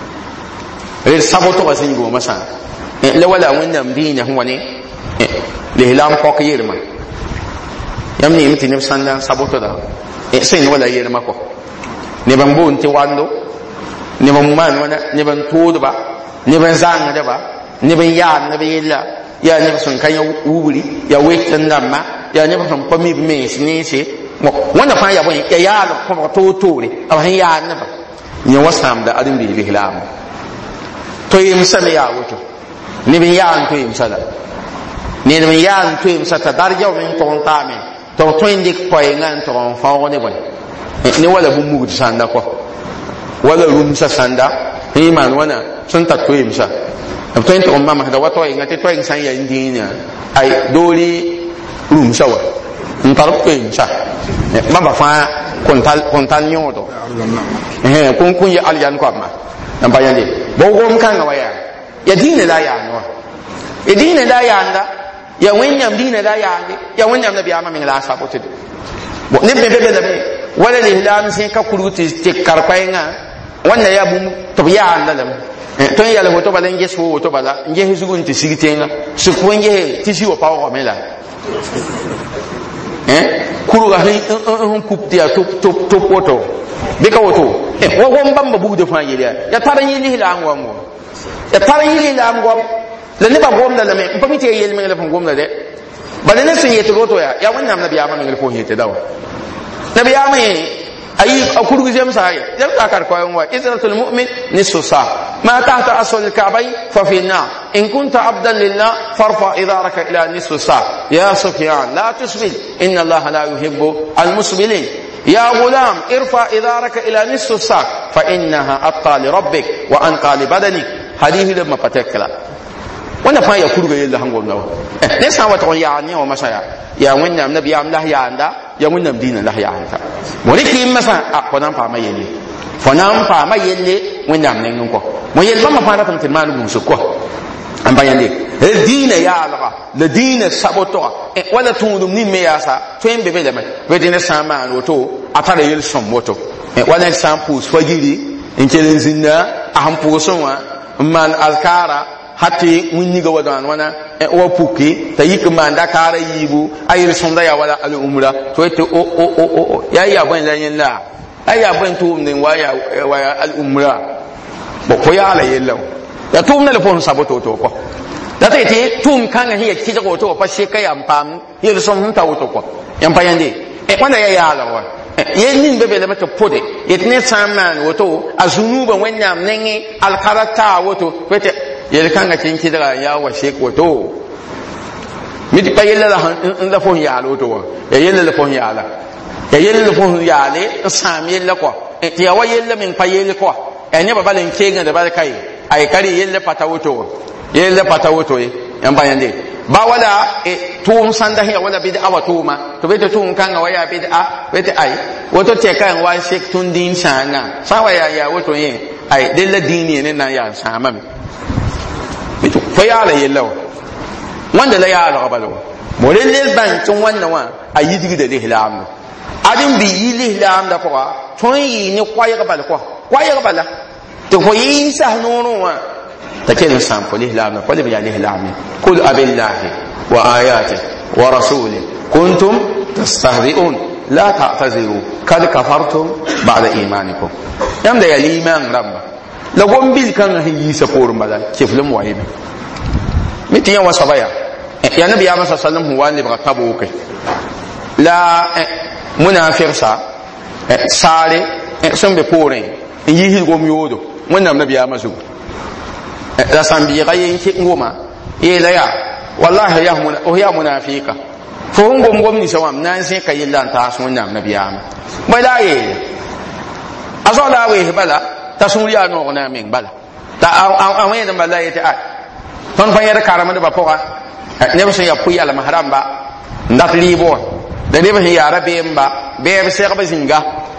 ريل سابوتو غسينغو مثلا la wala wẽnnaam dĩinã sẽn wa ne lislaam pɔk yelma yãmb neem tɩ neb sãn na n sabotda sẽn wala yelma kɔ neb n boond tɩ wando neb n maan wãna neb n tʋʋdba neb n zãngdba neb n yaad neb yella yaa neb sẽn ka yã wugri yaa wet n dãmba yaa neb sẽn pa mib mees neese wãnda fãa ya bõe ya yaal kõbg toor-toore b sẽn yaad nebã yẽ wa sãamda ãdem-biig lislaam to yemsame yaa woto neb n yaa n toeemsa la ned n yaa n toeemsa t'a darja w men tog n taame tɩ b tõe n dɩk koɛɛngã n tog n fãoog ne bõe ne wala bũmb-mugd sãnda kɔ wala rũmsã sãnda n yɩ maan wãna sẽn tar toeemsa b tõe n tog n mamsda wa toɛɛngã tɩ toɛɛng sã n yaa n dĩinã ay doore rũmsã wa n tar b toeemsa bãmba fãa kõn tall yõodo kõn yɩ algan koabma n pa yãnde bo gom kãngã wa yaa ya dĩinã la yaand wa ya dĩinã la yaanda ya wẽnnaam dĩinã la yaande ya wẽnnaam nabiyaamã meng la a sabotde neb me be lame wala lislaam sẽn ka kurg tɩ kar koɛɛngã wãnna yaa bũmb tɩ b yaanda lame tõe n yɛl woto bala n ges fo woto bala n ges zug n tɩ sig tẽngã sẽn fo n ges tɩ si wa paoogame la kurga sẽn pup tɩ yaa top woto bɩ ka woto wa gom bãmba bugda fãa yel yaa ya tar n yɩ lislaam wãmb wa ya tar n yɩ lislaam gom la nebã gomda lame n pa mi tɩ ya yel meng la n gomda de bala neb sẽn yetɩ roto ya wẽnnaam nabiyaamã meng la fo yetɩ da wa nabiyaamã a kurg zemsa ye yam ta kar koy wa izratul mu'min nisfu sa ma tahta asfal al-ka'bay fa fi an-nar إن كنت عبدا لله فارفع إذارك إلى نصف الساق يا سفيان لا تسبل إن الله لا يحب المسبلين يا غلام ارفع إذارك إلى نصف الساق فإنها أتقى لربك وأنقى لبدنك حديث لما فتكلا وانا فا يكون يلا هنقول له نسا وتقول يعني وما شاء يا وين نام نبي ام له يا اندا يا وين نام دين له يا اندا ولكن مسا فنام فما يلي فنام فما يلي وين نام نينكو مو يلي ما فانا كنت ما نقول سكو ام بايندي الدين يا الله الدين سبوتو ولا تودم نين مياسا توين بيبي لما ودين سامان وتو اتاري يل سموتو ولا سامبوس فجيري ان كلين زينا اهم بوسوا man alkara hati winni ga wadan wana wa puki tayik man da kara yibu ayir sonda ya wala al umra to ite o ya ban la yin la aya ban tu min wa ya al umra bo ko ya la yello ya tum na le fon saboto to ko da te ti tum kan ga hiya ki ko to pa she ka yam pam yir som ta to ko yam pa yande wanda ya la wa yin bebe le mata pode yetne saman woto azunuba wanyam nengi alkarata woto wete yel kanga kinki daga ya washe woto miti payela la fon ya woto ya yel la fon ya la ya yel la fon ya le sami la ko ti ya wayel min payel ko enya baba len kenga da barkai ay kari yel la pata woto yan bayande ba wala tum sanda hiya wala bid'a wa tuma to bete tum kan waya bid'a bete ai wato te kan wa shek tun din sana sawa ya wato yin ai dilla dini ne na ya sama mi bito fa ya la yello wanda la ya la balo mo le ban tun wannan wa ayi digi da ihlam adin bi yi ihlam da ko tun yi ni kwaya ga bal ko kwaya ga bala to ko yi sa nono wa تكين سامبل إهلامنا قل بيان إهلامي قل أبي الله وآياته ورسوله كنتم تستهزئون لا تعتذروا قد كفرتم بعد إيمانكم يمدى الإيمان رب لو قم بيل كان هي سفور ملا كيف لم وعيب متى يوم صبايا يا نبي صلى الله عليه وسلم هو اللي بغتبوك لا منافق ساري سن بقورين يهي قوم يودو من النبي صلى la sambiga yin ki ngoma yela ya wallahi ya munafika fo ngom ni sawam nan sai ka yilla ta sun nam nabiyama bala ye azola we bala ta sun ya no na min bala ta awen da bala yete a ton fa yar karama da bapoka ne ba sai ya puya la mahram ba ndat libo da ne ba ya rabe mba be sai ka bazinga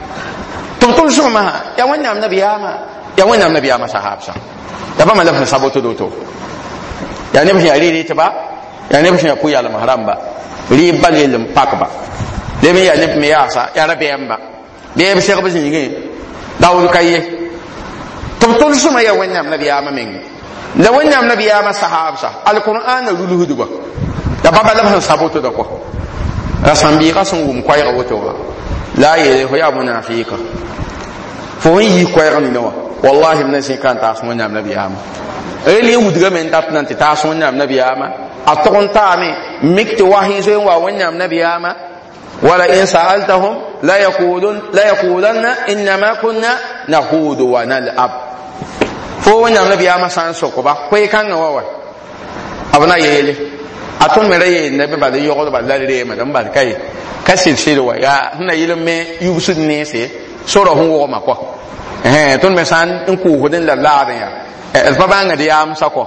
to suma ya wannan nabiyama sahabsa da ba malafin saboto doto ya ne ba ya riri ta ba ya ne ba ya kuya al mahram ba ri balil pak ba le me ya ne me ya sa ya rabe yamba be be sai ba sin yi dawul kayye to suma ya wannan nabiyama min da wannan nabiyama sahabsa alquran ruluhu ba da ba malafin saboto da ko rasambi ka sun gum kwaya wato ba la ye ho ya munafika fo yi kwaya ni nawa wallahi min sin kan ta sun nyam nabiyama eli wudga men tat nan ta sun nyam nabiyama aton ta me mikti wahi so wa wanyam nabiyama wala in sa'altahum la yaqulanna inma kunna nahudu wa nal'ab fo wanyam nabiyama san so ko ba ko kan ga wawa abuna yele aton me raye nabi ba da yogo ba la re ma dan ba kai kasil shiro wa ya na yilme yubsud ne se soro hu wo ma ko ton me san in ku hudin la laden ya el fa banga de am sako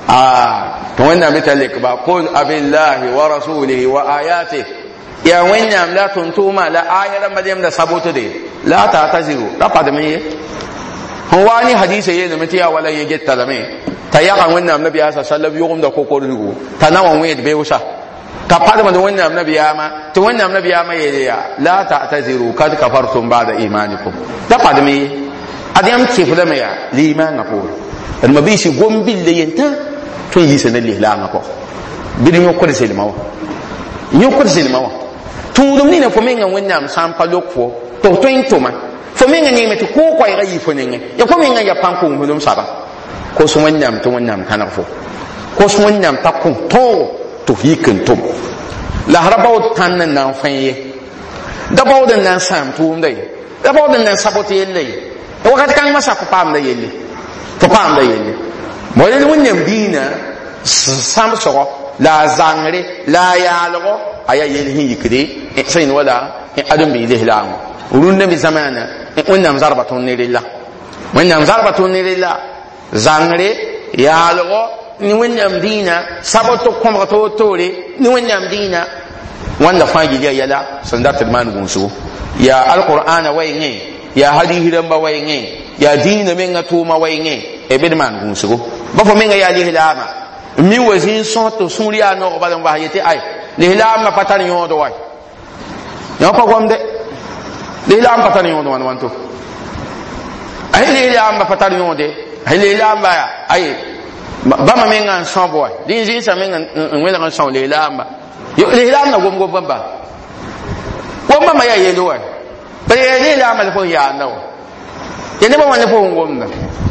to wanda mitalik ba qul abillahi wa rasulihi wa ayati ya wanya la tuntuma la ayatan madam da saboto de la ta taziru da fa da me wani hadisi yayin da mutiya wala ya getta da me tayaka wannan annabi sallallahu alaihi wasallam yugum da kokoro rugo tanawan waye da be wusa ka fada da wannan annabi ma to wannan annabi ma yayi ya la ta taziru kad kafartum ba'da imanikum da fa da me adiyam kifla me ya liman na ko en mabisi gombil le yenta to yi sanan lihla na ko bidin yo ko de selmawa yo ko de selmawa tudum ni na fo menga wannan sam palokfo to intoma fo menga ni metu ko ko ay yi fo nenga ya fo menga ya panko hulum saba ko so wannan to wannan kana fo ko so wannan takun to hikin tum la harabaw tan nan fanye da bawdan nan sam tum dai da bawdan nan sabote yelle wakati kan masa ko pam da yelle mo le wonyam dina samsgo la zangre la yaalgo aya yel hin yikri sayin wala adam bi lihlam urun nabi zamana wannam zarbatun nirilla wannam zarbatun nirilla zangre yaalgo ni wannam dina sabato komrato tore ni wannam dina wanda fagi ya yala sandatul man gunsu ya alqur'ana wayne ya hadihi damba wayne ya dina menga tuma wayne e bedman gunsu ba fo menga ya lihlama mi wazin sonto suria no ba dan wahiyati ay lihlama patan yodo way no ko gomde lihlama patan yodo wan wanto ay lihlama patan yode ay lihlama ay ba ma menga son boy din jin sa menga ngwela kan son lihlama yo lihlama na gom bamba gomba ma ya yelo way ba ya lihlama fo ya no ya ne ba wan fo gomna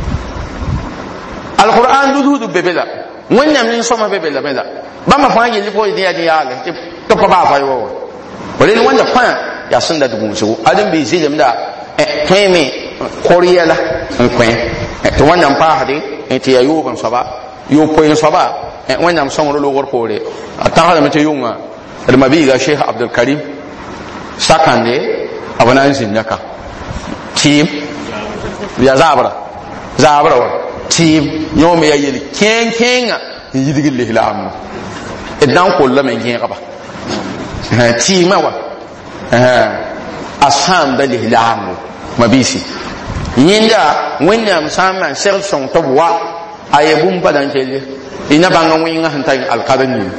alquran dudu bebela wẽnnaam nin sõma be bela bela bãmba fãa yelli pʋgẽ dɩ yaa dɩ yaale tɩ tɩ pa baa fa yo wa rel wẽnda fãa yaa sẽn da dugumsgo adem bɩ zɩlemda tõeme kor yɛla n kõ tɩ wẽnnaam paasde tɩ yaa yoob n soaba yoob poen soaba wẽnnaam sõngr loogr poore a tagsdame tɩ yʋnga d mabiiga sheikh abdulkarim sakãnde b na n zĩnd yãka tɩɩm yaa zaabra wa tɩɩm yõ me yaa yel kẽeng-kẽenga n yidg lislaam d na n kollame gẽegba tɩɩmã wa a sãamda lislaamgo mabɩɩsi yẽnda wẽnnaam sã n maan segl sõng tɩ b wa a ya bũmb pa dan kelle y na bãnga wẽngã sẽn tar alkada nin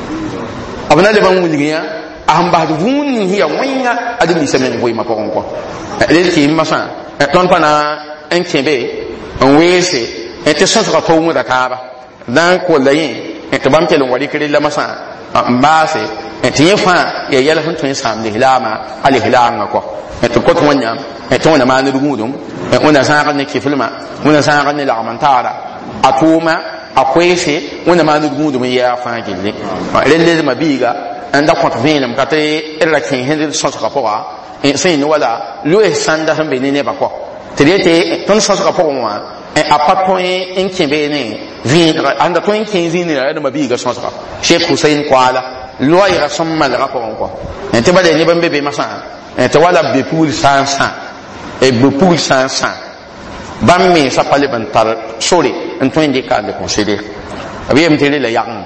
b na leb n wilg yã a sẽn basd vũun nin ya wẽnga ad misa meng vɩɩmã pʋgẽ kɔ rel tɩɩmã sã tõnd pa na n kẽ be n weese tɩ sõsga pa wũda taaba da n kolla yẽ tɩ bãmb kell n wa rɩk rellame sã n baase tɩ yẽ fãa ya yɛl sẽn tõe n sãam lislaamã a lislaamã kɔ tɩ kot wẽnnaam tɩ wẽna maand d gũudum wẽna zãagd ne kɩflmã wẽna zãagd ne lagm n taara a tʋʋma a koeese wẽna maand d gũudum n yaa fãa gilli rel lezmã biiga n da kõt vẽenem ka tɩ d ra kẽesd sõsga pʋga sẽn wala loees sãnda sẽn be ne nebã kɔ tɩ d yetɩ tõnd sõsga pʋgẽ wã a pa tõe n kẽ beene vẽenega ãnda tõe n kẽ zĩnega d mabiiga sõsga sheikh husain koala loɛɛga sẽn malga pʋgẽ kɔ tɩ bala neb n be be masã tɩ wala be pugl sã n sã be pugl sã n sã bãmb mensã pa leb n tar sore n tõe n dɩka n le kõsede b yem tɩ rela yagẽ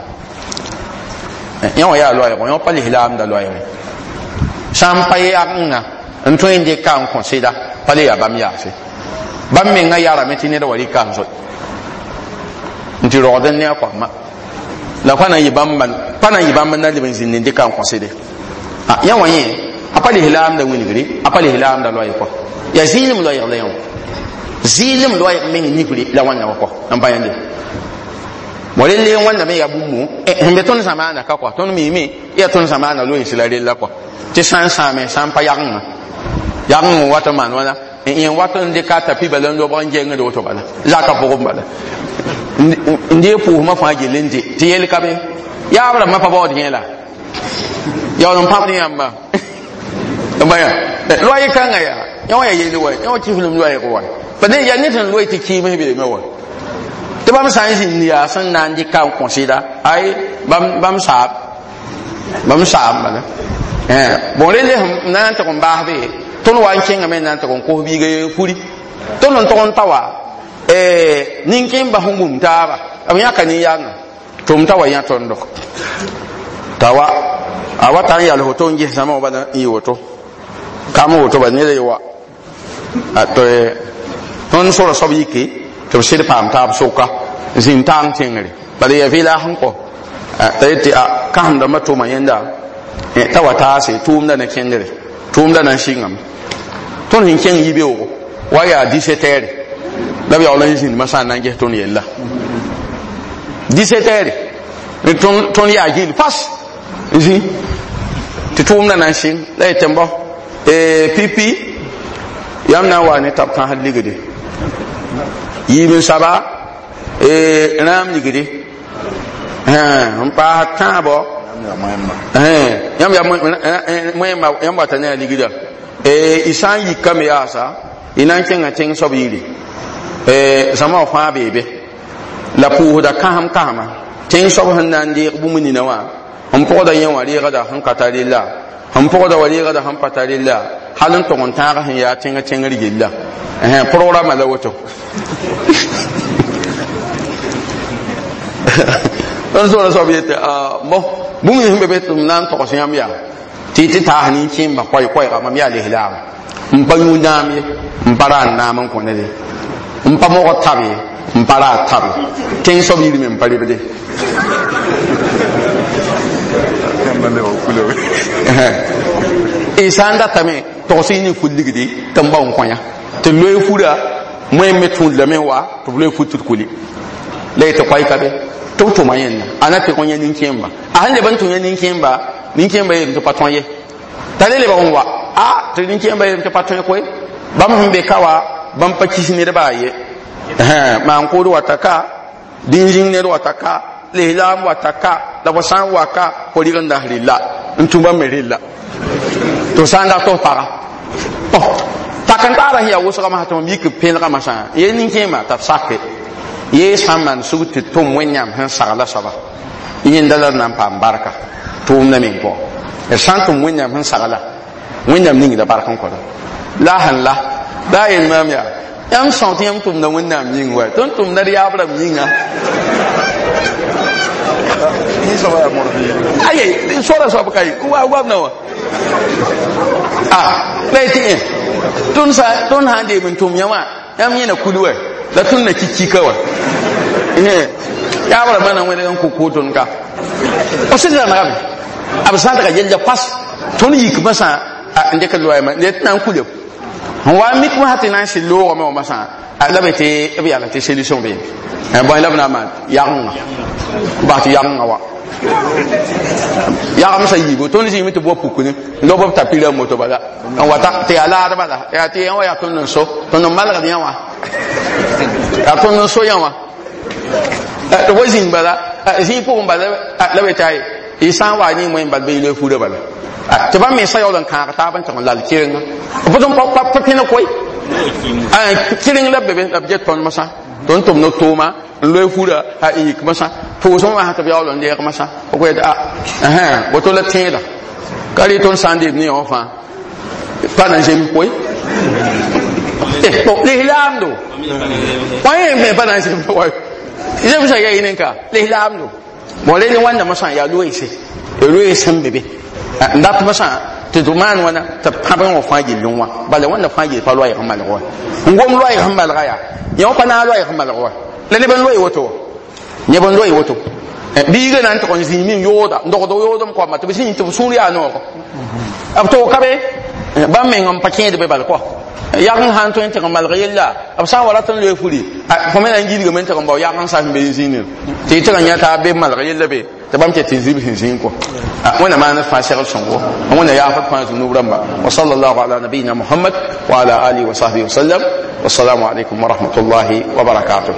yã wã yaa loɛɛgõ yã pa lislaamda loɛɛgẽ sã n pa yagẽngã n tõe n dɩka n kõseda pa le yaa bãmb yaase bãmb mengã yarame tɩ ned wa rɩka n zoe n tɩ rogd n ne a koagma la pa na n yɩ bãmb na leb n zĩnd n dɩka n kõsede yã wã yẽ a pa lislaamda wilgre a pa lislaamda loɛɛg kɔ yaa zɩɩlem loɛɛg la yã wã zɩɩlem loɛɛg meng nifre la wãnna wã kɔ n pa yãnde bõ rel leen wãnna me yaa bũmbu sẽn be tõnd zamaana ka kɔ tõnd miime yaa tõnd zamaana loees la rel la kɔ tɩ sã n sãame sã n pa yagengã yageng wat n maan wãna n wat n dɩka tapi bala n lobg n gengd woto bala zaka pʋgẽ bala n dee pʋʋsmã fãa gill n dɩ tɩ yel ka be yaab rãmbã pa baood yẽ la yaool n pãbd yãmba baya loɛɛg kãngã yaa yã wã yaa yelle wa yã wã kiflem loɛɛg wa pa ne yaa ned sẽn loe tɩ kɩɩms beeme wa tɩ bãmb sã n zĩnd yaa sẽn na n dɩka n kõsɩda ay bãmb saab bala bõn rel na n tɩg n baas be tõnd wa n kẽngame na n tɩg n kos biig furi tõnd n tog n ta wa nin-kẽm bas n wum taaba b yãka nin-yangã tʋm ta wa yã tõndo ta wa a wa tar n yals woto n ges zãma wa bala n yɩ woto kam woto ba ned ye wa tõnd sora soab yike tɩ b sɩd paam taab soka zĩm taang tẽngre bala yaa vɩlaas n kɔ t'a yetɩ a kãsem dãmbã tʋma yẽnda ta wa taase tʋʋmda na kẽndre tʋʋmda na n sɩngame tõnd sẽn kẽng yibeoogo wa yaa 17 heure la b yaool n zĩndmã sã n na n ges tõnd yella 17 heure tõnd yaa gill pas n zĩ tɩ tʋʋmda na n sɩng la yetɩ n bɔ pipi yãmb na n wa ne tab kãsd ligde yiib n saba rãam ligde n paasd kãabɔ yãmb yãmb wata ne a ligda y sã n yikame yaasa y na n kẽngã tẽng soab yɩɩre zãma wã fãa beebe la pʋʋsda kãsem-kãsema tẽng soab sẽn na n deeg bũmb nina wã n pʋgda yẽ wã reegda sẽn ka tar rella n pʋgda wa reegda sẽn pa tar rella hal n tʋg n tãag sẽn yaa tẽngr yella programa la woto n soara soab yetɩ bũmb sẽn be be tɩ m na n togs yãmb yaa tɩ taas nin-kẽemba koɛɛga mam yaa lislaam n pa yũ naam ye n pa raan naam n kõ nede n pa mog tab ye n pa raa tab tẽng soab yirme n pa rebde y sã n datame togs-y ne fulligde tɩ n bao n kõ yã tɩ loe fura moẽ me tũudlame n wa tɩ b loe fu tɩ d kuli la yetɩ koɛɛka be tɩ b tʋma yẽnda a na tɩg yẽ nin-kẽemba a sẽn leb n tʋm yẽ nin-kẽemba yelm tɩ pa tõe ye t'a le lebg n wa tɩ nin-kẽemba yelm tɩ pa tõe koe bãmb sẽn be ka wa bãmb pa kis nedbã a ye maan kood wa taka dĩn-zĩng ned wa taka lislaam wa taka la fo sã n wa ka fo rɩg n das rella n tũ bãmb me rella tɩ sã n da tɩ f paga tak n taara sẽn yaa wʋsgame sã tɩ mam yik b pẽlgame sã ye nin-kẽemã t'a b sake yee sã n maan sug tɩ tʋm wẽnnaam sẽn sagla soaba yẽnda la d na n paam barka tʋʋmda me pʋgẽ sã n tʋm wẽnnaam sẽn sagla wẽnnaam ningda bark n kõda la sẽn la daa yel maam yaa yãmb sõt yãmb tʋmda wẽnnaam yĩng wa tõnd tʋmda d yaab rãmb yĩnga aye sora soab kay wa goabna wa la y tɩ tõnd sã n deem n tʋm yã wã yãmb yẽna kul wa la tõnd na kik-kika wa yaab rãmbã na wẽneg n kʋk tõnd ka b sɩd rãmgame b sã n tɩga yella pas tõnd yikmã sã n dɩk loɛɛmã d na n kulem n wa mik wã tɩ na n sɩd loogame wãmã sã la be tɩ b yala tɩ solution be bõe la b na n maan yagenga bas tɩ yagenga wa yagem sã yiibo tõnd zĩime tɩ b wa pukne lob b t'a pira moto bala n wa tɩ yaa laad bala yaa tɩ yã wa yaa tõnd n so tõnd n malgd yã wã yaa tõnd n so yã wã tɩ wa zĩnd bala zĩig pʋgẽ bala la be tɩ y sã n wa ne moẽ bal be yɩl fuudã bala tɩ bãmb me sã yaool n kãag taab n tɩg n lal kɩrengã b tɩ pa pẽna koe kɩreng la be be la b get tõnd masã tõnd tʋm no tʋʋma n loe fuudã n yik masã pʋʋsẽ wã tɩ b yaool n deeg masã b koe woto la tẽeda ka rɩ tõnd sã n deeb ne yã wã fãa pa na zem koe lislaamdo wa yẽ me pa na zem wa zem sã ya yɩ ka lislaamdo bon le ne wãnda masã yaa loeese loees sẽn be be n dat masã tɩ d maan wãna tɩ b pãb wã fãa gill n wã bala wãnda fãa gill pa loɛɛg n malg wa n gom loɛɛg sẽn malga yaa yã wã pa na n loɛɛg n malg wa la neb n loe woto neb n loe woto biigã na n tɩg n zĩig min yooda n dogd yoodem kɔma tɩ b zĩig tɩ b sũur yaa noogo b tog ka be bãmb meng n pa kẽed be bal kɔ yagn sã n tõe n tɩg n malg yella b sã n wa rat n loe furi fo me na n gilgame n tɩg n bao yagn sã sẽn be n zĩig tɩ y tɩg n yãta be malg yella be tɩ bãmb ket tɩ zib sẽn zĩig kɔ wẽna maan d fãa segl sõngo wẽna yaafd fãa zũnub rãmba wa sallallahu ala nabiyina muhammad wa ala alihi wa sahbihi wasallam wassalamu alaikum wa rahmatullahi wa barakatuh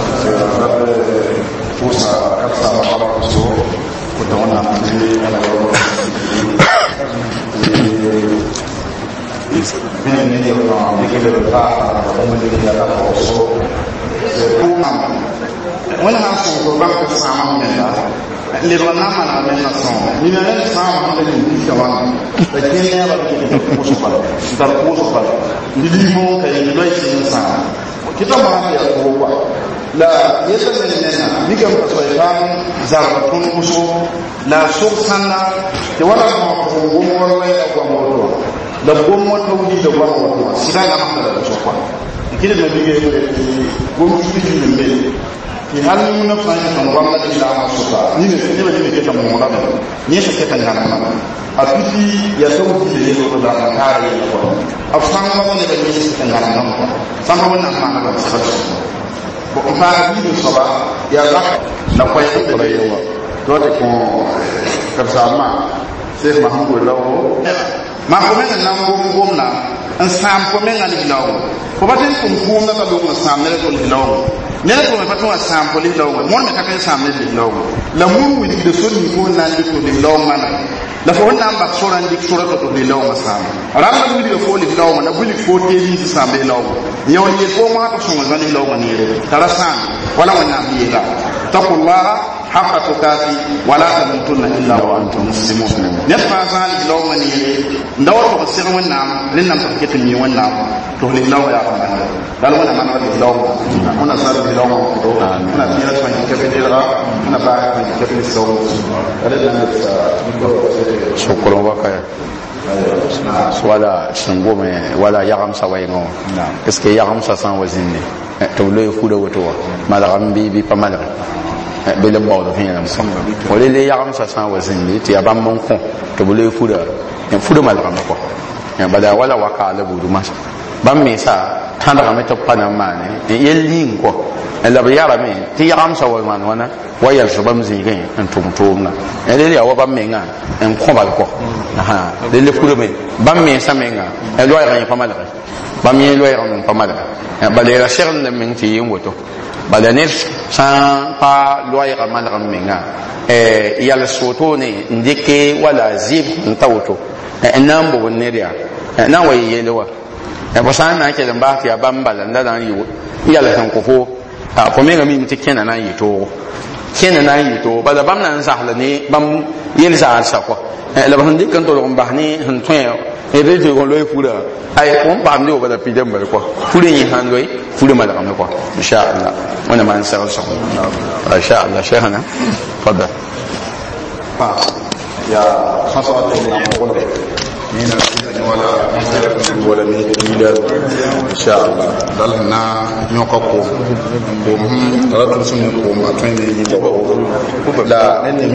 wẽnd sã n sõog bãmb tɩ sãam menda lebg na n mana menda sõoga nina rẽnd sãam sẽn la nin-pika wãna la kẽ neegã tɩ pʋʋs bala n tar pʋʋs bala tɩ liimoon ka yel loɛ sɩng n sãam kɩta maa tɩ yaa toog wa la yella me nena mikame t'a soɛ paam zarg tõnd wʋsgo la a sog sãnda tɩ wala fõ gom wa loɛɛga goam woto wã la gom wa tawhiida goam woto wã sɩda namsã la wʋsg kɔa kɩdb na bige gom tuuti yĩm be tɩ hal na fãa yẽ tõnd goamda lislaamã sʋka neba nime keta moodame yẽ sẽn keta ngãnema a piti yaa tawhiida yeloto la n taara yella kɔa b sãngba wa neba yẽ sẽn keta ngãnegame kɔa sãngba wẽnnaam maanega n segl n fãa biidu soaba yaa zak la koɛɛg be ye wa tɩ wa tɩ kõ kabsaamã sheikh mahamud lao maa fo meng n na n gomna n sãam fo menga lislaoongã fo pa tɩ n tʋm kʋʋmda pa lʋg n sãam ned tɩ lislaoongã ned tʋme pa tɩ wã sãam fo lislaoongã mõr me ka tõe n sãam ned lislaoongã la mur wilgda sor ning fo n na n dɩk tɩ lislaoong mana la fo n na n bak sora n dɩk sora tɩ tɩ lislaoongã sãama rãmba wilga fo lislaoongã la wilg fo teelin tɩ sãam lislaoongã yã yel fo maa tɩ sõng zã lislaoongã neere tara sãam wala wẽnnaam yeela taqullaha حق تقاته ولا تموتن إلا وأنتم مسلمون نفع ذلك لو من ندور تفسير والنعم لنم تفكت مي والنعم تهلي الله يا رحمن قالوا أنا من ربي الله أنا صار بالله أنا في رسم كيف ترى أنا بعد من كيف السوق شكرا وكايا wala singome wala yagam sawayngo est-ce que yagam sa san wazinne to le fuda woto malagam bi pamala be le bawdo finyam wala le yagam sa san wazinne ti abam mon kon to le fuda en fuda malagam ko en bada wala wakala budu mas bam me sa tanda ga meto pana mane yelling ko la ba yara me ti yagam sa wa man wana wa yel so bam zingen en tum na ele ya wa bam me nga en ko bal ko aha le fuda me bam me sa me nga e lo ya pa malaka bam ye lo ya pa malaka ba le la cher le men ti woto ba le ne san pa lo ya malaka me nga ya le soto ne ndike wala zib ntawto nambo ne dia na wa yele wa ba san na ke dan ba ti abamba landa dan yi ya la san ko fo ko me ga mi ti kena na yi to ba da bam nan sahla ne bam yel sa sa ko la ban dik kan to ko ba ni han twen e de to ko loy fura ay ko ba mi o ba da pidem ba ko fure ni han loy fure ma da ko insha Allah wana man sa sa insha Allah shaykhana fadal يا خاصة ولا ميلاد إن شاء الله دلنا نوقفوا وهم رتب سنكم أتوني لا